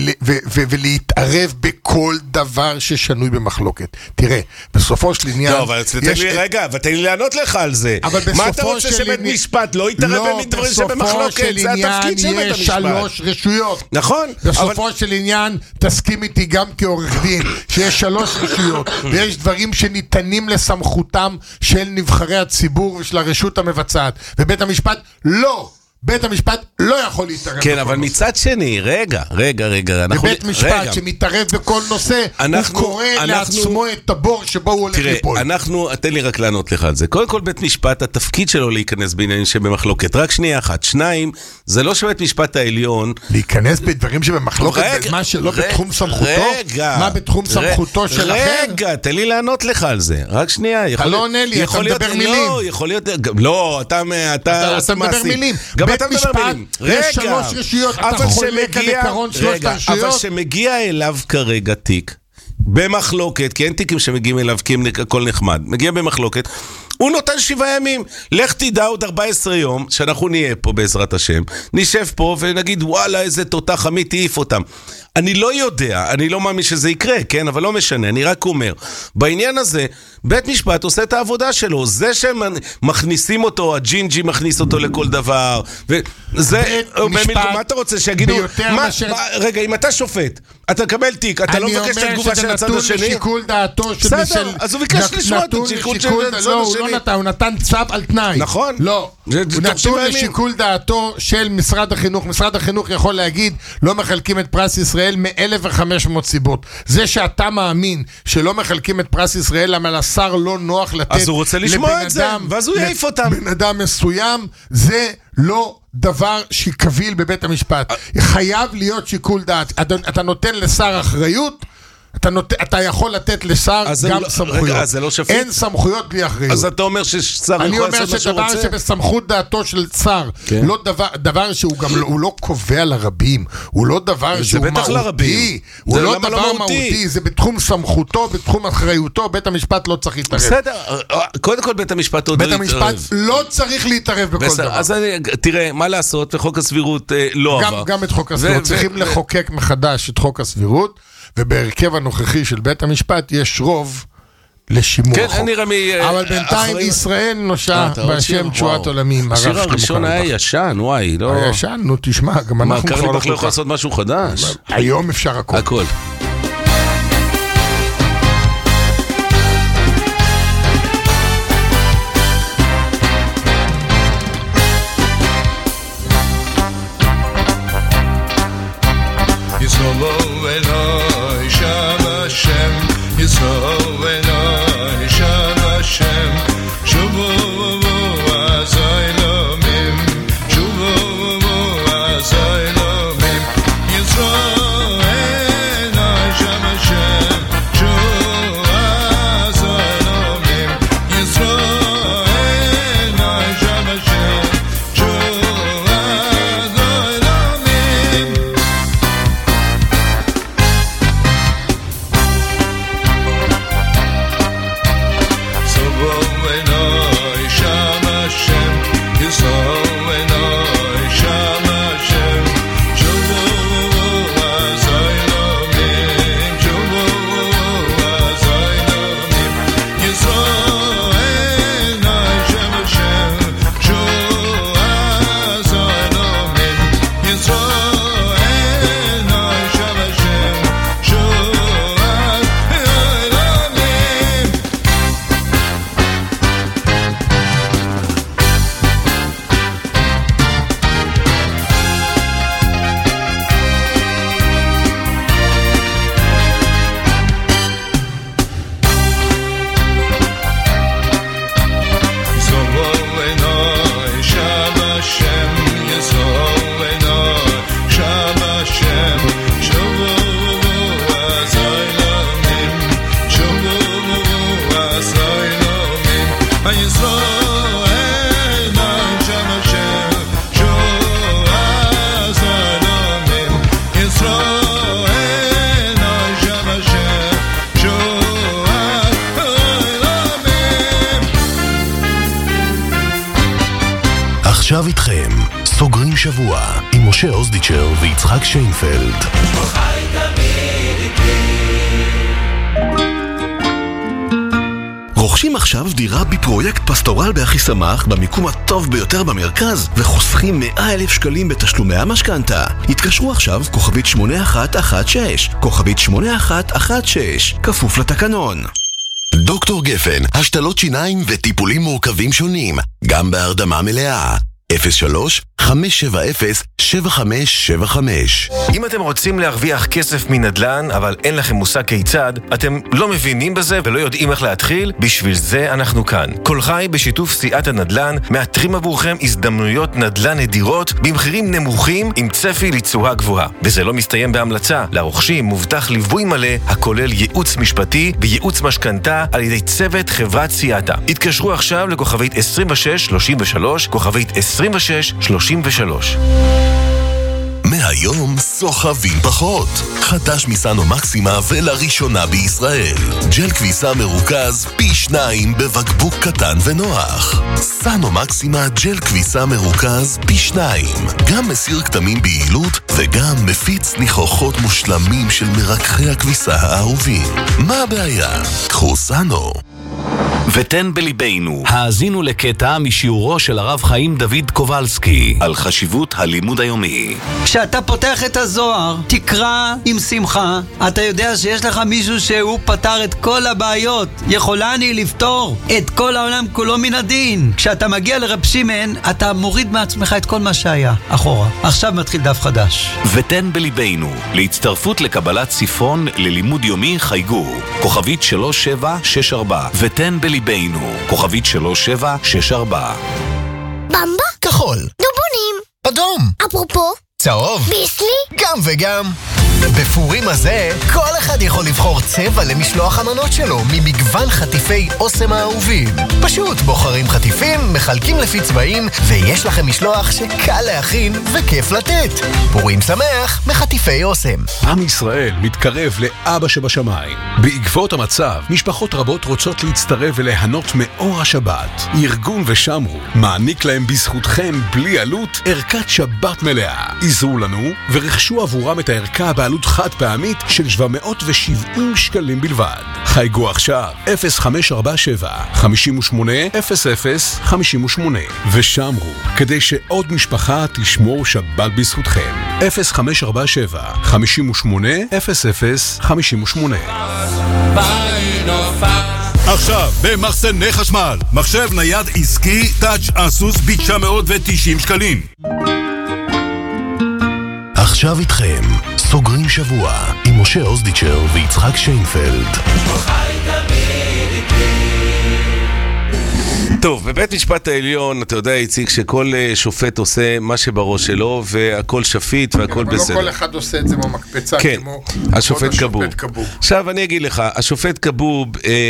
ולהתערב בכל דבר ששנוי במחלוקת. תראה, בסופו של עניין... לא, אבל תן לי לענות לך על זה. מה אתה רוצה שבית משפט לא יתערב במדברים שבמחלוקת? זה התפקיד של בית המשפט. יש 3 רשויות. נכון. בסופו של עניין, תסכים איתי גם כעורך דין, שיש 3 רשויות, ויש דברים שניתנים לסמכותם של נבחרי הציבור ושל הרשות המבצעת. ובית המשפט לא. בית המשפט לא יכול להתערב. כן, אבל מצד שני, רגע. בבית משפט שמתערב בכל נושא, הוא קורא לעצמו את הבור שבו הוא הולך ליפול. תן לי רק לענות לך על זה. קודם כל, בית משפט, התפקיד שלו להיכנס בעניינים שבמחלוקת. רק שנייה אחת. 2, זה לא שבית משפט העליון... להיכנס בדברים שבמחלוקת, מה שלא בתחום סמכותו? מה בתחום סמכותו של אחר? רגע, תן לי לענות לך על זה. רק שנייה. אתה לא עונה לי, אתה מדבר מילים. לא, אתה מדבר מילים. בית משפט, יש 3 רשויות, אתה חולק על עיקרון 3 הרשויות. אבל שמגיע אליו כרגע תיק, במחלוקת, כי אין תיקים שמגיעים אליו, כי הכל נחמד, מגיע במחלוקת, הוא נותן 7 ימים, לך תדע עוד 14 יום, שאנחנו נהיה פה בעזרת השם, נשב פה ונגיד, וואלה, איזה תותח עמית תעיף אותם. אני לא יודע, אני לא מאמין שזה יקרה, כן? אבל לא משנה, אני רק אומר. בעניין הזה, בית משפט עושה את העבודה שלו. זה שהם מכניסים אותו, הג'ינג'י מכניס אותו לכל דבר. וזה, מה אתה רוצה שיגידו? רגע, אם אתה שופט, אתה מקבל תיק, אתה לא מבקש את התגובה של הצד השני? אני אומר שזה נתון לשיקול דעתו של... בסדר, אז הוא ביקש לשמוע את השיקול של הצד השני. לא, הוא לא נתן, הוא נתן צו על תנאי. נכון. לא, הוא נתון לשיקול דעתו של משרד החינוך. משרד החינוך יכול להגיד, לא מחלקים את פרס ישראל מ-1,500 סיבות. זה שאתה מאמין שלא מחלקים את פרס ישראל, למה לשר לא נוח לתת... אז הוא רוצה לשמוע את זה, ואז הוא יעיף אותם. בן אדם מסוים, זה לא דבר שקביל בבית המשפט. חייב להיות שיקול דעת. אתה נותן לשר אחריות, אתה יכול לתת לשר גם סמכויות. אז זה לא שפיט? אין סמכויות בלי אחריות. אז אתה אומר ששר יכול לעשות מה שהוא רוצה? אני אומר שדבר שבסמכות דעתו של שר, לא דבר שהוא גם לא קובע לרבים, הוא לא דבר שהוא מהותי, הוא לא דבר מהותי, זה בתחום סמכותו, בתחום אחריותו, בית המשפט לא צריך להתערב. בסדר, קודם כל בית המשפט עוד לא להתערב. בית המשפט לא צריך להתערב בכל דבר. אז תראה, מה לעשות, וחוק הסבירות לא עבר. גם את חוק הסבירות, צריכים לחוקק מחדש את חוק הסבירות, ובהרכב הנוכחי של בית המשפט יש רוב לשימור החוק. אבל בינתיים ישראל נושע בשם תשועת עולמים. השיר הראשון היה ישן, וואי. הישן, נו תשמע, גם אנחנו כבר לא יכול לעשות משהו חדש. היום אפשר הכל. הכל. איתכם, סוגרים שבוע עם משה אוזדיצ'ר ויצחק שיינפלד. רוכשים עכשיו דירה בפרויקט פסטורל באחיסמך במיקום הטוב ביותר במרכז וחוסכים 100,000 שקלים בתשלומי המשכנתה. התקשרו עכשיו כוכבית 8116, כוכבית 8116, כפוף לתקנון. דוקטור גפן, השתלות שיניים וטיפולים מורכבים שונים, גם בהרדמה מלאה. 03-570-7575. אם אתם רוצים להרוויח כסף מנדל"ן, אבל אין לכם מושג כיצד, אתם לא מבינים בזה ולא יודעים איך להתחיל, בשביל זה אנחנו כאן. כל חי בשיתוף סיעת הנדל"ן, מאתרים עבורכם הזדמנויות נדל"ן נדירות, במחירים נמוכים עם צפי לתשואה גבוהה. וזה לא מסתיים בהמלצה. לרוכשים מובטח ליווי מלא, הכולל ייעוץ משפטי וייעוץ משכנתה על ידי צוות חברת סיאטה. התקשרו עכשיו לכוכבית 2633, כוכבית 2633. מהיום סוחבים פחות. חדש מסנו מקסימה ולראשונה בישראל. ג'ל כביסה מרוכז פי 2 בבקבוק קטן ונוח. סנו מקסימה ג'ל כביסה מרוכז פי 2. גם מסיר כתמים ביעילות וגם מפיץ ניחוחות מושלמים של מרקחי הכביסה האהובים. מה הבעיה? קחו סנו. ותן בליבנו, האזינו לקטע משיעורו של הרב חיים דוד קובלסקי על חשיבות הלימוד היומי. כשאתה פותח את הזוהר, תקרא עם שמחה. אתה יודע שיש לך מישהו שהוא פתר את כל הבעיות. יכולה אני לפתור את כל העולם כולו מן הדין. כשאתה מגיע לרב שמעון, אתה מוריד מעצמך את כל מה שהיה אחורה. עכשיו מתחיל דף חדש. ותן בליבנו, להצטרפות לקבלת ספרון ללימוד יומי חייגו, כוכבית 3764. ותן בליבנו, כוכבית 3764. במבה? כחול. דובונים. אדום. אפרופו? צהוב. ביסלי? גם וגם. בפורים הזה, כל אחד יכול לבחור צבע למשלוח המנות שלו ממגוון חטיפי אוסם האהובים. פשוט בוחרים חטיפים, מחלקים לפי צבעים, ויש לכם משלוח שקל להכין וכיף לתת. פורים שמח מחטיפי אוסם. עם ישראל מתקרב לאבא שבשמיים. בעקבות המצב, משפחות רבות רוצות להצטרף וליהנות מאור השבת. ארגון ושמרו מעניק להם בזכותכם בלי עלות ערכת שבת מלאה. עזרו לנו ורכשו עבורם את הערכה בעלות חד פעמית של 770 שקלים בלבד. חייגו עכשיו 0547 58 0058 ושמרו כדי שעוד משפחה תשמור שבת בזכותכם. 0547 58 0058. עכשיו במחסני חשמל מחשב נייד עסקי טאץ' אסוס ב-990 שקלים. עכשיו איתכם, סוגרים שבוע עם משה אוזדיצ'ר ויצחק שיינפלד. טוב, בבית משפט העליון, אתה יודע, איציק, שכל שופט עושה מה שבראש שלו, והכל שפיט והכל בסדר. אבל לא כל אחד עושה את זה במקפצה, כן, כמו השופט כבוב. עכשיו אני אגיד לך, השופט כבוב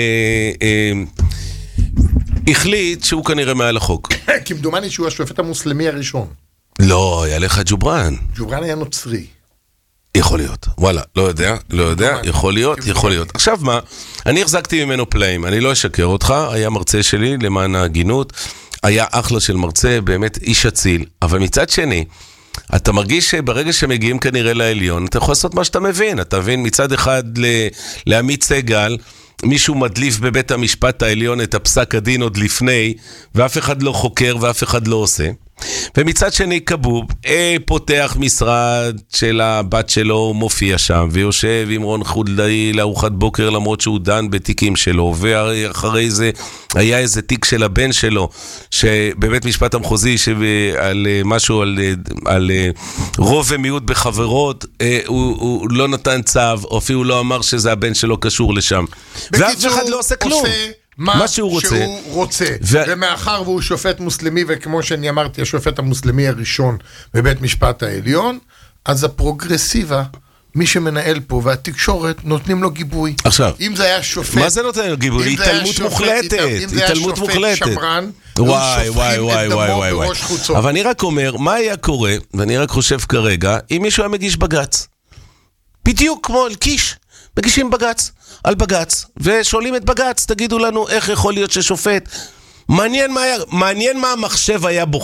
החליט שהוא כנראה מעל החוק. כמדומני שהוא השופט המוסלמי הראשון. לא, היה לך ג'ובראן. ג'ובראן היה נוצרי. יכול להיות. וואלה, לא יודע, יכול להיות. עכשיו מה, אני החזקתי ממנו פלאים, אני לא אשקר אותך, היה מרצה שלי למען ההגינות, היה אחלה של מרצה, באמת איש אציל, אבל מצד שני, אתה מרגיש שברגע שמגיעים כנראה לעליון, אתה יכול לעשות מה שאתה מבין, אתה מבין מצד אחד לעמית סגל, מישהו מדליף בבית המשפט העליון את הפסק הדין עוד לפני, ואף אחד לא חוקר ואף אחד לא עושה. ומצד שני כבוב פותח משרד של הבת שלו, מופיע שם ויושב עם רון חולדאי לארוחת בוקר למרות שהוא דן בתיקים שלו, ואחרי זה היה איזה תיק של הבן שלו שבבית משפט המחוזי על משהו על רוב ומיעוט בחברות, הוא לא נתן צו או אפילו לא אמר שזה הבן שלו קשור לשם, ואף אחד לא עושה כלום. מה שהוא רוצה. ומאחר והוא שופט מוסלמי, וכמו שאני אמרתי, השופט המוסלמי הראשון בבית משפט העליון, אז הפרוגרסיבה, מי שמנהל פה והתקשורת נותנים לו גיבוי. עכשיו, אם זה היה שופט... מה זה נותן לו גיבוי? התעלמות מוחלטת. אם זה היה שופט שמרן, וואי. בראש חוצות. אבל אני רק אומר, מה היה קורה, ואני רק חושב כרגע, אם מישהו היה מגיש בגץ. בדיוק כמו על קיש. מגישים בגץ, על בגץ, ושואלים את בגץ, תגידו לנו איך יכול להיות ששופט, מעניין מה המחשב היה בוחר,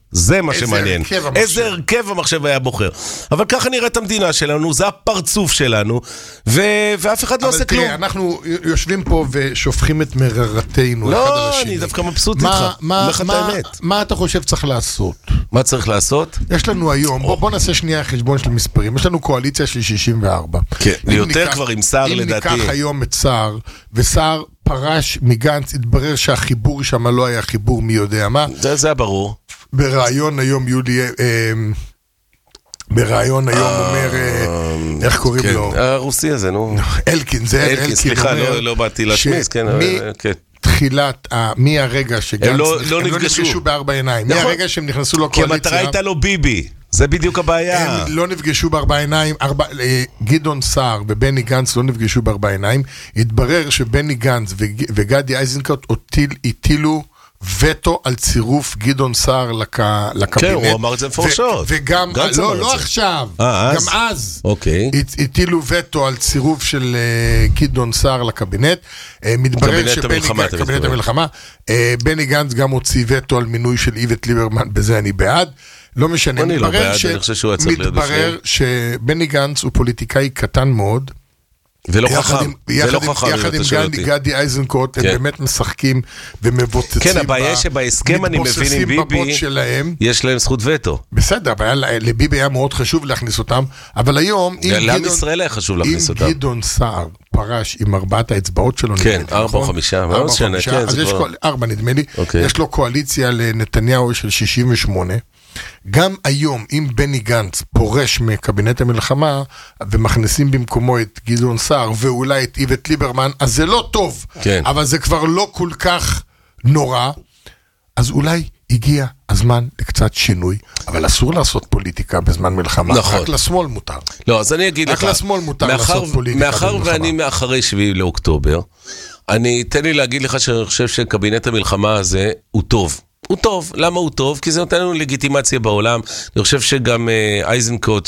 זה מה שמעניין. איזה הרכב המחשב היה בוחר. אבל ככה נראית המדינה שלנו, זה הפרצוף שלנו, ואף אחד לא עושה כלום. אבל תראה, אנחנו יושבים פה ושופכים את מררתנו אחד על השני. לא, אני דווקא מבסוט איתך. מה אתה חושב צריך לעשות? מה צריך לעשות? יש לנו היום, בוא נעשה שנייה חשבון של מספרים. יש לנו קואליציה של 64. כן, יותר כבר עם שר לדעתי. אם ניקח היום את שר, ושר פרש מגנץ, התברר שהחיבור שם לא היה חיבור מי יודע מה. זה היה ברור. ברעיון היום אומר, איך קוראים לו? הרוסי הזה, נו. אלקין, זה אלקין. סליחה, לא באתי להשמיס, כן. מהרגע שגנץ, הם לא נפגשו בארבע עיניים. מהרגע שהם נכנסו לקואליציה. כי המטרה הייתה לו ביבי. זה בדיוק הבעיה. הם לא נפגשו בארבע עיניים, גדעון סער ובני גנץ לא נפגשו בארבע עיניים. התברר שבני גנץ וגדי איזנקוט הטילו וטו על צירוף גדעון סער לקבינט. כן, הוא אמר את זה מפורשות. וגם, לא עכשיו, גם אז, הטילו וטו על צירוף של גדעון סער לקבינט. קבינט המלחמה. בני גנץ גם הוציא וטו על מינוי של איווט ליברמן, בזה אני בעד. לא משנה, מתברר שבני גנץ הוא פוליטיקאי קטן מאוד, ולא חכם. יחד עם גדי איזנקוט, הם באמת משחקים ומבוצצים. כן, הבעיה שבהסכם אני מבין עם ביבי, יש להם זכות וטו. בסדר, לביבי היה מאוד חשוב להכניס אותם, אבל היום, לעם ישראל היה חשוב להכניס אותם. אם גדעון סער פרש עם 4 האצבעות שלו, כן, 4 או 5, אז יש 4 נדמה לי, יש לו קואליציה לנתניהו של 68, גם היום, אם בני גנץ פורש מקבינט המלחמה, ומכניסים במקומו את גדעון סער, ואולי את איווט ליברמן, אז זה לא טוב, כן. אבל זה כבר לא כל כך נורא, אז אולי הגיע הזמן לקצת שינוי, אבל אסור לעשות פוליטיקה בזמן מלחמה, נכון. רק לשמאל מותר. לא, אז אני אגיד לך, רק לשמאל מותר לעשות פוליטיקה מאחר במלחמה. ואני מאחרי 7 לאוקטובר, תן לי להגיד לך שאני חושב שקבינט המלחמה הזה הוא טוב. הוא טוב. למה הוא טוב? כי זה נותן לנו לגיטימציה בעולם. אני חושב שגם אייזנקוט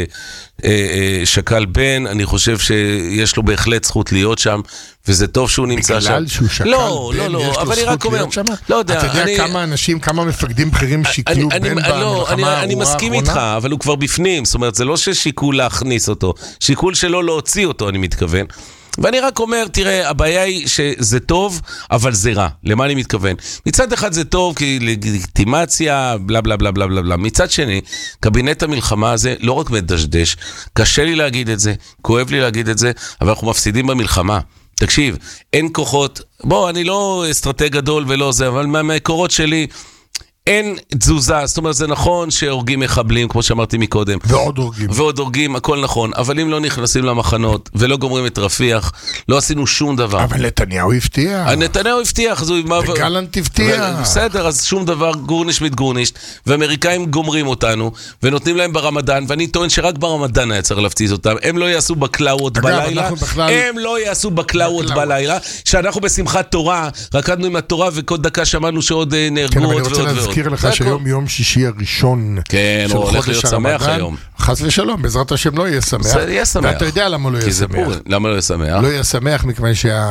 ששקל בן, אני חושב שיש לו בהחלט זכות להיות שם, וזה טוב שהוא נמצא שם. בגלל שהוא שקל בן, יש לו זכות להיות שם? לא יודע. אתה יודע כמה אנשים, כמה מפקדים בכירים שיקלו בן במלחמה? אני מסכים איתך, אבל הוא כבר בפנים. זאת אומרת, זה לא ששיקול להכניס אותו. שיקול שלא להוציא אותו, אני מתכוון. ואני רק אומר, תראה, הבעיה היא שזה טוב, אבל זה רע. למה אני מתכוון? מצד אחד זה טוב, כי לגיטימציה, בלה בלה בלה בלה בלה. מצד שני, קבינט המלחמה הזה לא רק מדשדש, קשה לי להגיד את זה, כואב לי להגיד את זה, אבל אנחנו מפסידים במלחמה. תקשיב, אין כוחות, אני לא אסטרטג גדול ולא זה, אבל מהמקורות שלי, אין תזוזה, זאת אומרת זה נכון שהורגים מחבלים, כמו שאמרתי מקודם. ועוד הורגים, הכל נכון, אבל אם לא נכנסים למחנות ולא גומרים את רפיח, לא עשינו שום דבר. אבל נתניהו הבטיח. נתניהו הבטיח. וגלנט הבטיח. בסדר, אז שום דבר, גורניש מתגורניש, ואמריקאים גומרים אותנו, ונותנים להם ברמדאן, ואני טוען שרק ברמדאן היה צריך להפציץ אותם. הם לא יעשו בקלאות בלילה. הם לא יעשו בקלאות בלילה. שאנחנו בשמחת תורה, רקדנו עם התורה, וכל דקה שמענו שעוד נהרגו עוד ועוד. אזכיר לך שיום יום שישי הראשון כן, הוא הולך להיות שמח היום. חס ושלום, בעזרת השם לא יהיה שמח. יהיה שמח. ואתה יודע למה לא יהיה שמח. למה לא יהיה שמח? לא יהיה שמח מכיוון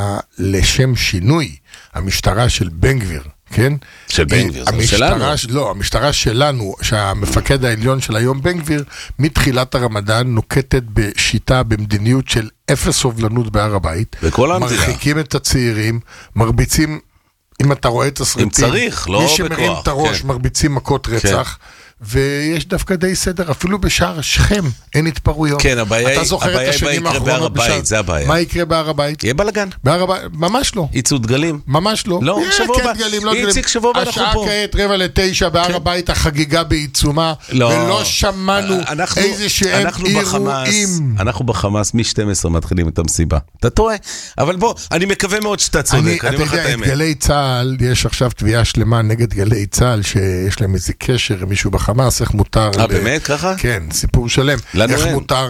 שלשם שינוי, המשטרה של בן גביר, כן? של בן גביר, זה שלנו. לא, המשטרה שלנו, שהמפקד העליון של היום בן גביר, מתחילת הרמדאן נוקטת בשיטה, במדיניות של אפס סובלנות בהר הבית. בכל המדינה. מרחיקים את הצעירים, מרביצים, אם אתה רואה את הסרטים, אם צריך, לא בכוח. מי שמרים את הראש, כן. מרביצים מכות רצח, כן. ויש דווקא די סדר, אפילו בשער שכם, אין התפרעויות. כן, הבעיה היא יקרה בהר הבית, זה הבעיה. מה יקרה בהר הבית? יהיה בלגן. ממש לא. יצאו דגלים. ממש לא. לא, שבוע הבא. איציק, שבוע הבא אנחנו פה. השעה כעת 8:45, בהר הבית החגיגה בעיצומה, ולא שמענו איזה שהם אירועים. אנחנו בחמאס מ-12 מתחילים את המסיבה. אתה טועה, אבל בוא, אני מקווה מאוד שאתה צודק. אתה יודע, את גלי צהל, יש עכשיו תביעה שלמה נגד גלי צהל, שיש להם איזה קשר עם מישהו בחמאס, איך מותר... באמת ככה? כן, סיפור שלם. איך מותר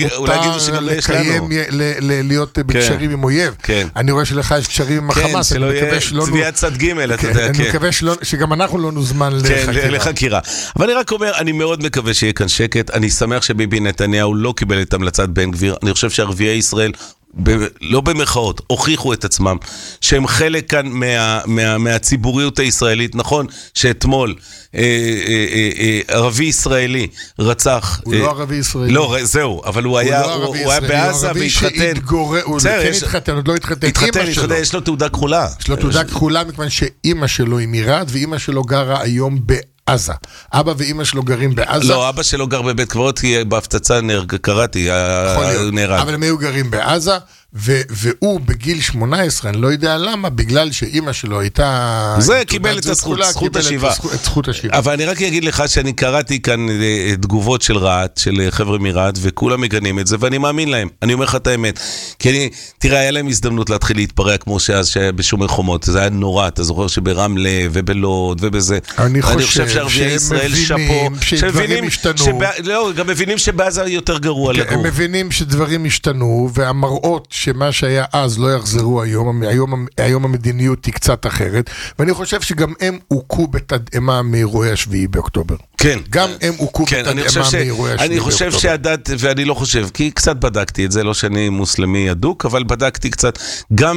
לקיים, להיות בקשרים עם אויב. אני רואה שלך יש קשרים עם החמאס, אני מקווה שלא... צביעת צד ג' אתה יודע, אני מקווה שגם אנחנו לא נוזמן לחקירה. אבל אני רק אומר, אני מאוד מקווה שיהיה כאן שקט, אני שמח שביבי נתניהו לא קיבל את המלצת בן גביר, אני חושב שערביי ישראל לא במרכאות, הוכיחו את עצמם, שהם חלק כאן מהציבוריות הישראלית. נכון שאתמול ערבי ישראלי רצח... הוא לא ערבי ישראלי. לא, זהו, אבל הוא היה בעזה והתחתן. הוא כן התחתן, עוד לא התחתן. התחתן, יש לו תעודה כחולה. יש לו תעודה כחולה, מכיוון שאמא שלו היא מעיראק, ואמא שלו גרה היום בעזה. אבא ואמא שלו גרים בעזה. לא, אבא שלו גר בבית קברות, כי בהפצצה קראתי, נהרג. אבל הם היו גרים בעזה, והוא בגיל 18, אני לא יודע למה, בגלל שאמא שלו הייתה... זה קיבל את זכות השיבה. אבל אני רק אגיד לך שאני קראתי כאן תגובות של רעת, של חבר'ה מרעת, וכולם מגנים את זה, ואני מאמין להם. אני אומר לך את האמת. כי תראה, היה להם הזדמנות להתחיל להתפרע כמו שאז בשומר חומות. זה היה נורא, אתה זוכר שברמלה ובלוד ובזה. אני חושב שערביי ישראל שפו, שדברים השתנו. לא, גם מבינים שבעזה יותר גרוע לגור. הם מבינים שדברים השתנו, והמראות שמה שהיה אז לא יחזרו היום. היום המדיניות היא קצת אחרת, ואני חושב שגם הם הוקו בתדהמה מאירועי השביעי באוקטובר. כן. גם הם הוקו בתדהמה מאירועי השביעי באוקטובר. אני חושב שהדת, ואני לא חושב, כי קצת בדקתי את זה, לא שאני מוסלמי אדוק, אבל בדקתי קצת, גם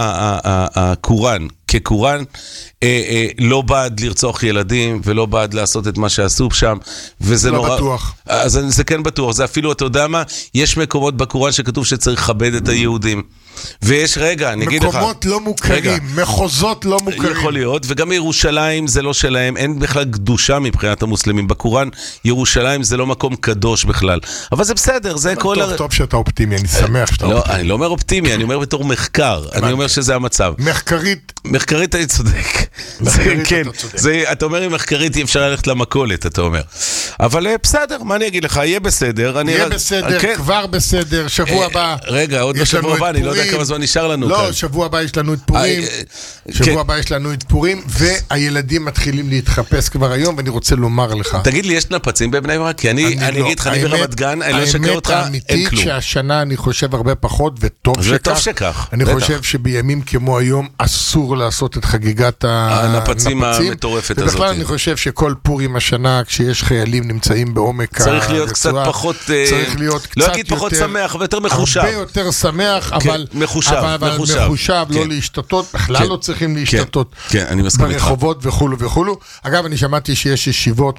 הקוראן, כקוראן, לא בעד לרצוח ילדים, ולא בעד לעשות את מה שעשו שם, וזה לא נורא... בטוח. אז זה כן בטוח, זה אפילו, אתה יודע מה, יש מקומות בקוראן שכתוב שצריך לכבד את היהודים. ויש, רגע, אני אגיד לך... מקומות לא מוכרים, מחוזות לא מוכרים. יכול להיות, וגם ירושלים זה לא שלהם, אין בכלל קדושה מבחינת המוסלמים. בקוראן, ירושלים זה לא מקום קדוש בכלל. אבל זה בסדר, זה כל... טוב שאתה אופטימי, אני שמח שאתה אופטימי. לא, אני לא אומר אופטימי, אני אומר בתור מחקר. אני אומר שזה המצב. מחקרית אני צודק. כן, אתה אומר, אם מחקרית אי אפשר ללכת למכולת, אתה אומר. אבל בסדר, מה אני אגיד לך? יהיה בסדר. יהיה בסדר, כבר בסדר, שבוע הבא. רגע, עוד בשבוע הבא, אני לא יודע כמה זמן נשאר לנו. לא, שבוע הבא יש לנו את פורים. שבוע הבא יש לנו את פורים, והילדים מתחילים להתחפש כבר היום, ואני רוצה לומר לך. תגיד לי, יש נפצים בבני ברק? כי אני אגיד לך, אני ברמת גן, אני לא אשקר אותך, אין כלום. האמת האמיתית שהשנה אני חושב הרבה פחות, וטוב שכך. אני חושב שבימים כמו היום אסור לעשות את חגיגת הנפצים המטורפת הזאת. ובכלל אני חושב שכל פורים השנה, כשיש חיילים נמצאים בעומק הרצועה, צריך להיות קצת פחות, לא אגיד פחות שמח, אבל יותר מחושב. הרבה יותר שמח, אבל מחושב, לא להשתתות, בכלל לא צריכים להשתתות ברחובות וכולו וכולו. אגב, אני שמעתי שיש ישיבות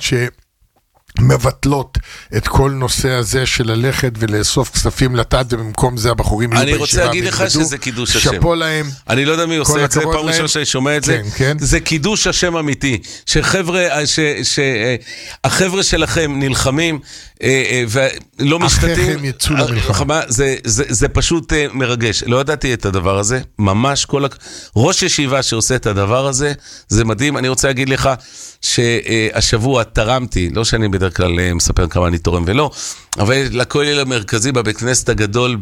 מבטלות את כל נושא הזה של ללכת ולאסוף כספים לתת, ובמקום זה הבחורים יהיו בישיבה. אני רוצה להגיד לך שזה קידוש השם. שפו להם. אני לא יודע מי עושה את זה, פעם ראשונה שאני שומע את זה. זה קידוש השם אמיתי. שהחבר'ה שלכם נלחמים ולא משתתים. אחריכם יצאו למלחמה. זה פשוט מרגש. לא ידעתי את הדבר הזה. ממש ראש ישיבה שעושה את הדבר הזה, זה מדהים. אני רוצה להגיד לך שהשבוע תרמתי, לא שאני בדרך כלל מספר כמה אני תורם ולא, אבל לכולל המרכזי בבית כנסת הגדול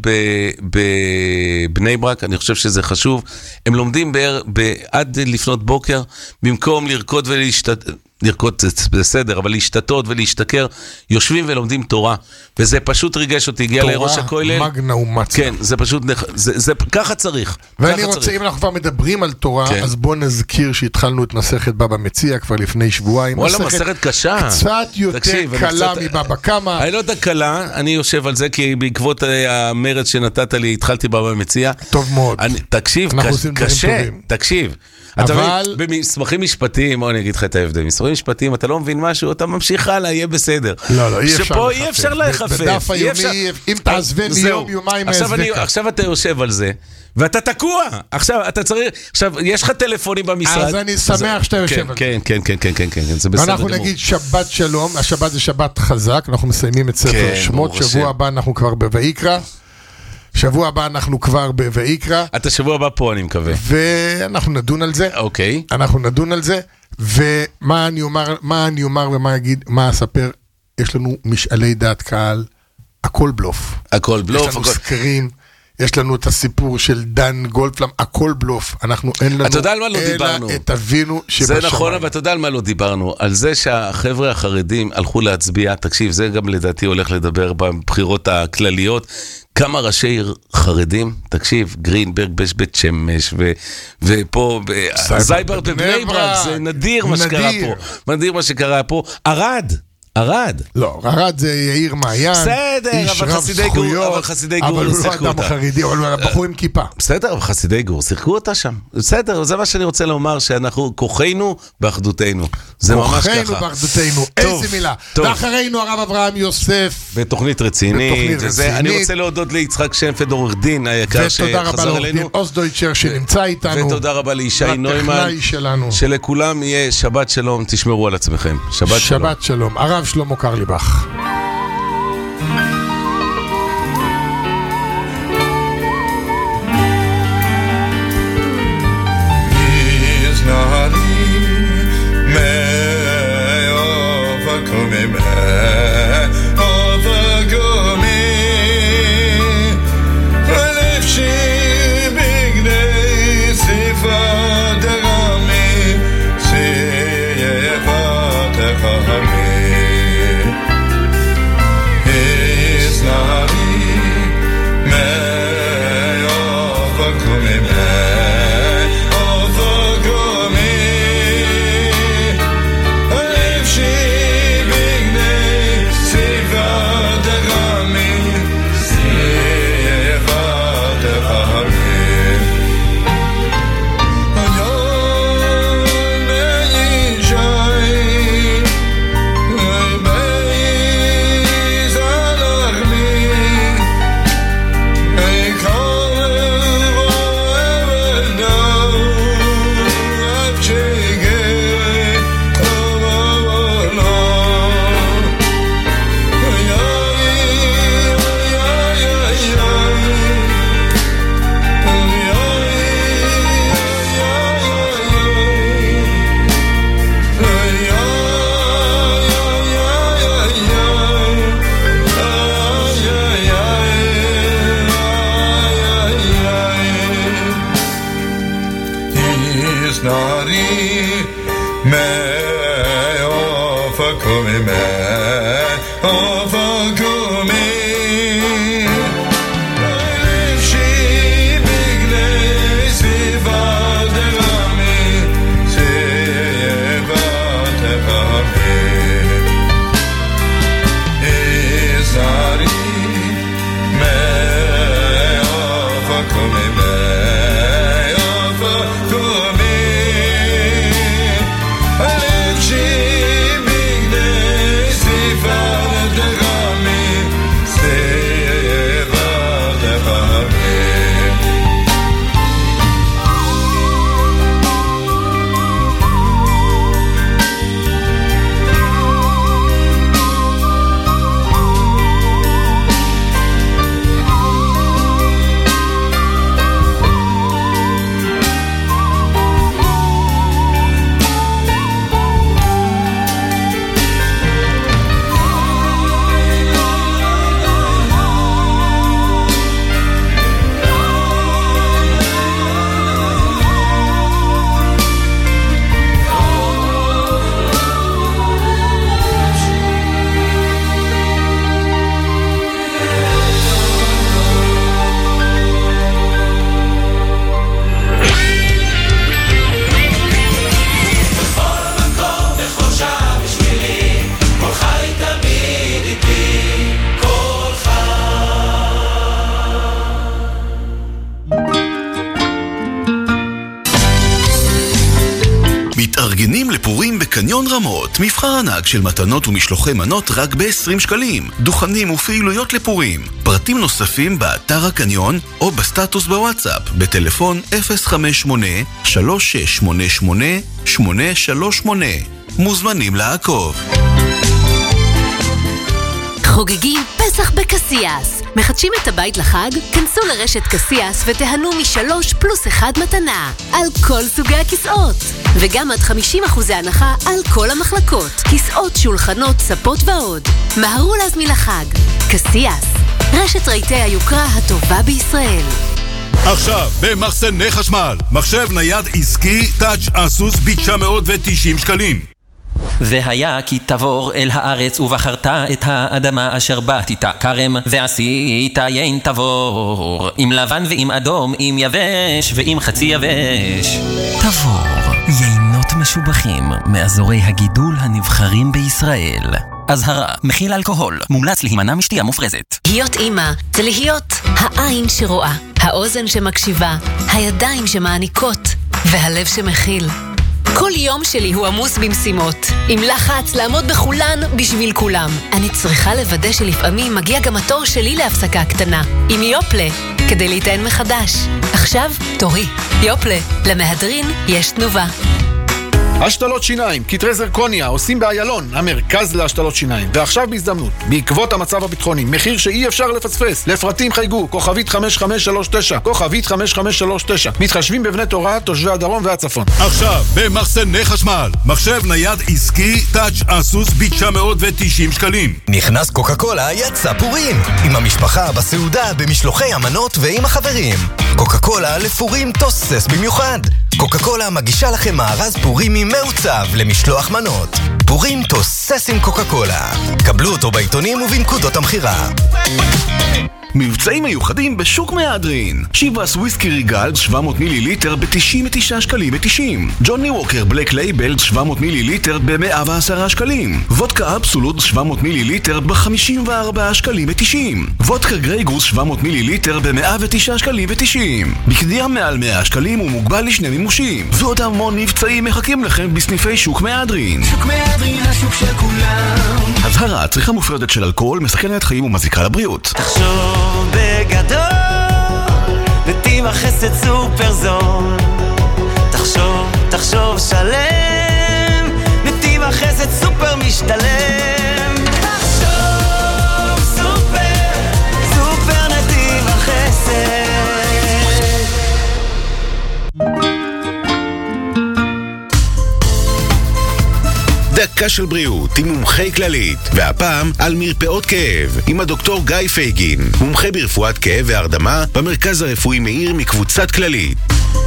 בבני ברק, אני חושב שזה חשוב. הם לומדים עד לפנות בוקר, במקום לרקוד לרקוד בסדר, אבל להשתתות ולהשתכר, יושבים ולומדים תורה, וזה פשוט ריגש אותי, הגיע לראש הכולל. תורה מגנה ומצה. כן, זה פשוט, ככה צריך. ואני רוצה, אם אנחנו כבר מדברים על תורה, אז בוא נזכיר שהתחלנו את מסכת בבא מציע כבר לפני שבועיים. וואלה, מסכת קשה. קצת יותר קלה מבבא קמא. אני לא יודע קלה, אני יושב על זה, כי בעקבות המרץ שנתת לי, התחלתי בבא מציע. טוב מאוד. תקשיב, קשה, תקשיב. אבל במסמכים משפטיים, או אני אגיד לך את ההבדל, במסמכים משפטיים, אתה לא מבין משהו, אתה ממשיך הלאה, יהיה בסדר. לא, שפה אי אפשר לחפף. בדף היומי, אם תעזבני יום, יומיים עכשיו אתה יושב על זה, ואתה תקוע. עכשיו יש לך טלפונים במשרד. אז אני שמח שאתה יושב על זה. כן, זה בסדר. ואנחנו נגיד שבת שלום, השבת זה שבת חזק, אנחנו מסיימים את ספר שמות, שבוע הבא אנחנו כבר בויקרא. שבוע הבא אנחנו כבר בויקרא. אתה שבוע הבא פה, אני מקווה. ואנחנו נדון על זה. אוקיי. אנחנו נדון על זה, ומה אני אומר ומה אגיד, מה אספר, יש לנו משאלי דעת קהל, הכל בלוף. הכל בלוף. יש לנו סקרים, יש לנו את הסיפור של דן גולדפלם, הכל בלוף. אנחנו אין לנו אתה יודע על מה לא דיברנו. את אבינו שבשמיים. זה נכון, אבל אתה יודע על מה לא דיברנו. על זה שהחבר'ה החרדים הלכו להצביע, תקשיב, זה גם לדעתי הולך לדבר בבחירות הכלליות, כמה ראשי חרדים, תקשיב, גרינברג בית שמש, ופה, זייבר בבני ברק, זה נדיר מה שקרה פה. נדיר מה שקרה פה. ערד, ערד. לא, ערד זה עיר מעיין. בסדר, אבל חסידי גור אבל הוא לא אדם חרדי, אבל הוא בחור עם כיפה. בסדר, אבל חסידי גור, שיחקו אותה שם. בסדר, זה מה שאני רוצה לומר, שאנחנו כוחנו באחדותנו. זה ממש ככה. כוחנו באחדותנו, איזה מילה. ואחרינו הרב אברהם יוסף. בתוכנית רצינית. אני רוצה להודות ליצחק שנפלד, עורך דין היקר שחזר אלינו. ותודה רבה לעורך דין אוסדויצ'ר שנמצא איתנו. ותודה רבה לישי נוימן. שלכולם יהיה שבת שלום, תשמרו על עצמכם. שבת שלום. שבת שלום. הרב שלמה קרליבך. מתארגנים לפורים בקניון רמות, מבחר ענק של מתנות ומשלוחי מנות רק ב-20 שקלים, דוכנים ופעילויות לפורים. פרטים נוספים באתר הקניון או בסטטוס בוואטסאפ, בטלפון 058-3688-838. מוזמנים לעקוב. חוגגים פסח בקסיאס. מחדשים את הבית לחג? כנסו לרשת קסיאס ותהנו מ3+1 מתנה על כל סוגי הכיסאות. וגם עד 50% הנחה על כל המחלקות, כיסאות, שולחנות, ספות ועוד. מהרו להזמין לחג. קסיאס, רשת רהיטי היוקרה הטובה בישראל. עכשיו, במחסני חשמל, מחשב נייד עסקי טאץ' אסוס ב-990 שקלים. והיה כי תבור אל הארץ ובחרת את האדמה אשר בתית כרם ועשית יין תבור עם לבן ועם אדום עם יבש ועם חצי יבש. תבור, יינות משובחים מאזורי הגידול הנבחרים בישראל. אזהרה, מכיל אלכוהול, מומלץ להימנע משתייה מופרזת. להיות אימא זה להיות העין שרואה, האוזן שמקשיבה, הידיים שמעניקות והלב שמכיל. כל יום שלי הוא עמוס במשימות, עם לחץ לעמוד בכולן בשביל כולם. אני צריכה לוודא שלפעמים מגיע גם התור שלי להפסקה קטנה, עם יופלה, כדי להתען מחדש. עכשיו תורי. יופלה, למהדרין יש תנובה. השתלות שיניים, קטרי זרקוניה, עושים באיילון, המרכז להשתלות שיניים. ועכשיו בהזדמנות, בעקבות המצב הביטחוני, מחיר שאי אפשר לפספס. לפרטים חייגו, כוכבית 5539, כוכבית 5539. מתחשבים בבני תורה, תושבי הדרום והצפון. עכשיו, במחסני חשמל, מחשב נייד עסקי, טאץ' אסוס ב-990 שקלים. נכנס קוקה קולה, יצא פורים. עם המשפחה, בסעודה, במשלוחי המנות ועם החברים. קוקה קולה לפורים תוסס במיוחד. קוקה קולה מגישה לכם מארז פורים מעוצב למשלוח מנות. פורים תוסס עם קוקה קולה. קבלו אותו בעיתונים ובנקודות המחירה. מבצעים מיוחדים בשוק מהדרין. שיבאס וויסקי ריגל 700 מיליליטר ב-99 שקלים ו-90. ג'וני ווקר בלק לייבל 700 מיליליטר ב-110 שקלים. וודקה אבסולוט 700 מיליליטר ב-54 שקלים ו-90. וודקה גרייגוס 700 מיליליטר ב-109 שקלים ו-90. בקנייה מעל 100 שקלים ומוגבל לשני מימושים. ועוד המון מבצעים מחכים לכם בסניפי שוק מהדרין. שוק מהדרין, השוק של כולם. אזהרה, צריכה מופרדת של אלכוהול מסכנת חיים ומזיקה לבריאות. תחשוב בגדול, נתיב החסד סופר זול. תחשוב שלם, נתיב החסד סופר משתלם. תחשוב סופר נתיב החסד. דקה של בריאות עם מומחי כללית, והפעם על מרפאות כאב עם הדוקטור גיא פייגין, מומחה ברפואת כאב והרדמה במרכז הרפואי מאיר מקבוצת כללית.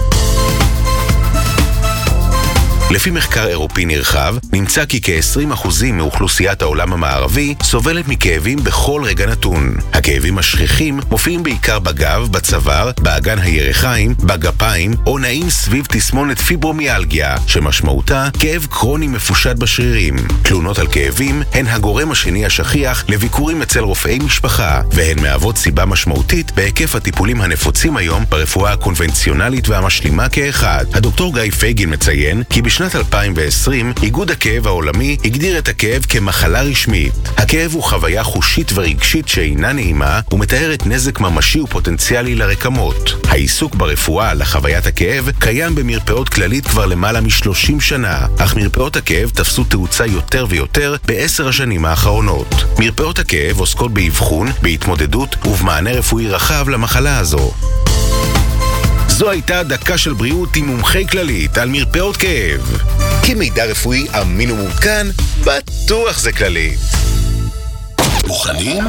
לפי מחקר אירופי נרחב, נמצא כי כ-20% מאוכלוסיית העולם המערבי סובלת מכאבים בכל רגע נתון. הכאבים השכיחים מופיעים בעיקר בגב, בצוואר, באגן הירכיים, בגפיים, או נעים סביב תסמונת פיברומיאלגיה, שמשמעותה כאב קרוני מפושט בשרירים. תלונות על כאבים הן הגורם השני השכיח לביקורים אצל רופאי משפחה, והן מהוות סיבה משמעותית בהיקף הטיפולים הנפוצים היום ברפואה הקונבנציונלית והמשלימה כאחד. הדוקטור גיא פייגין מציין כי בשנת 2020, איגוד הכאב העולמי הגדיר את הכאב כמחלה רשמית. הכאב הוא חוויה חושית ורגשית שאינה נעימה ומתארת נזק ממשי ופוטנציאלי לרקמות. העיסוק ברפואה לחוויית הכאב קיים במרפאות כללית כבר למעלה מ-30 שנה, אך מרפאות הכאב תפסו תאוצה יותר ויותר ב10 השנים האחרונות. מרפאות הכאב עוסקות באבחון, בהתמודדות ובמענה רפואי רחב למחלה הזו. זו הייתה דקה של בריאות עם מומחי כללית על מרפאות כאב. כמידע רפואי אמין ומעודכן, בטוח זה כללית. מוכנים?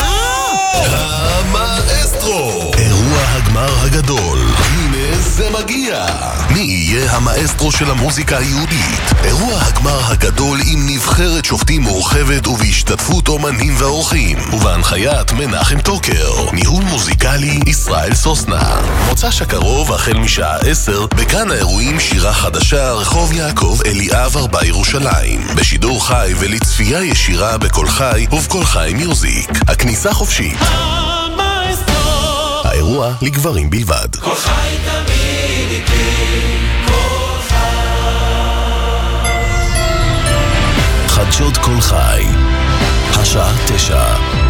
המאסטרו! אירוע הגמר הגדול. הנה זה מגיע. מי יהיה המאסטרו של המוזיקה היהודית? אירוע הגמר הגדול עם נבחרת שופטים מורחבת ובהשתתפות אומנים ואורחים. ובהנחיית מנחם טוקר. ניהול מוזיקלי ישראל סוסנה. מוצ"ש הקרוב החל משעה 10 בגן האירועים שירה חדשה רחוב יעקב אליאב 4 ירושלים. בשידור חי ולצפייה ישירה בכל חי ובכל חי מיוזיק. הכניסה חופשית. האירוע לגברים בלבד. כל חי תמיד איתי, כל חי. חדשות כל חי, השעה 9.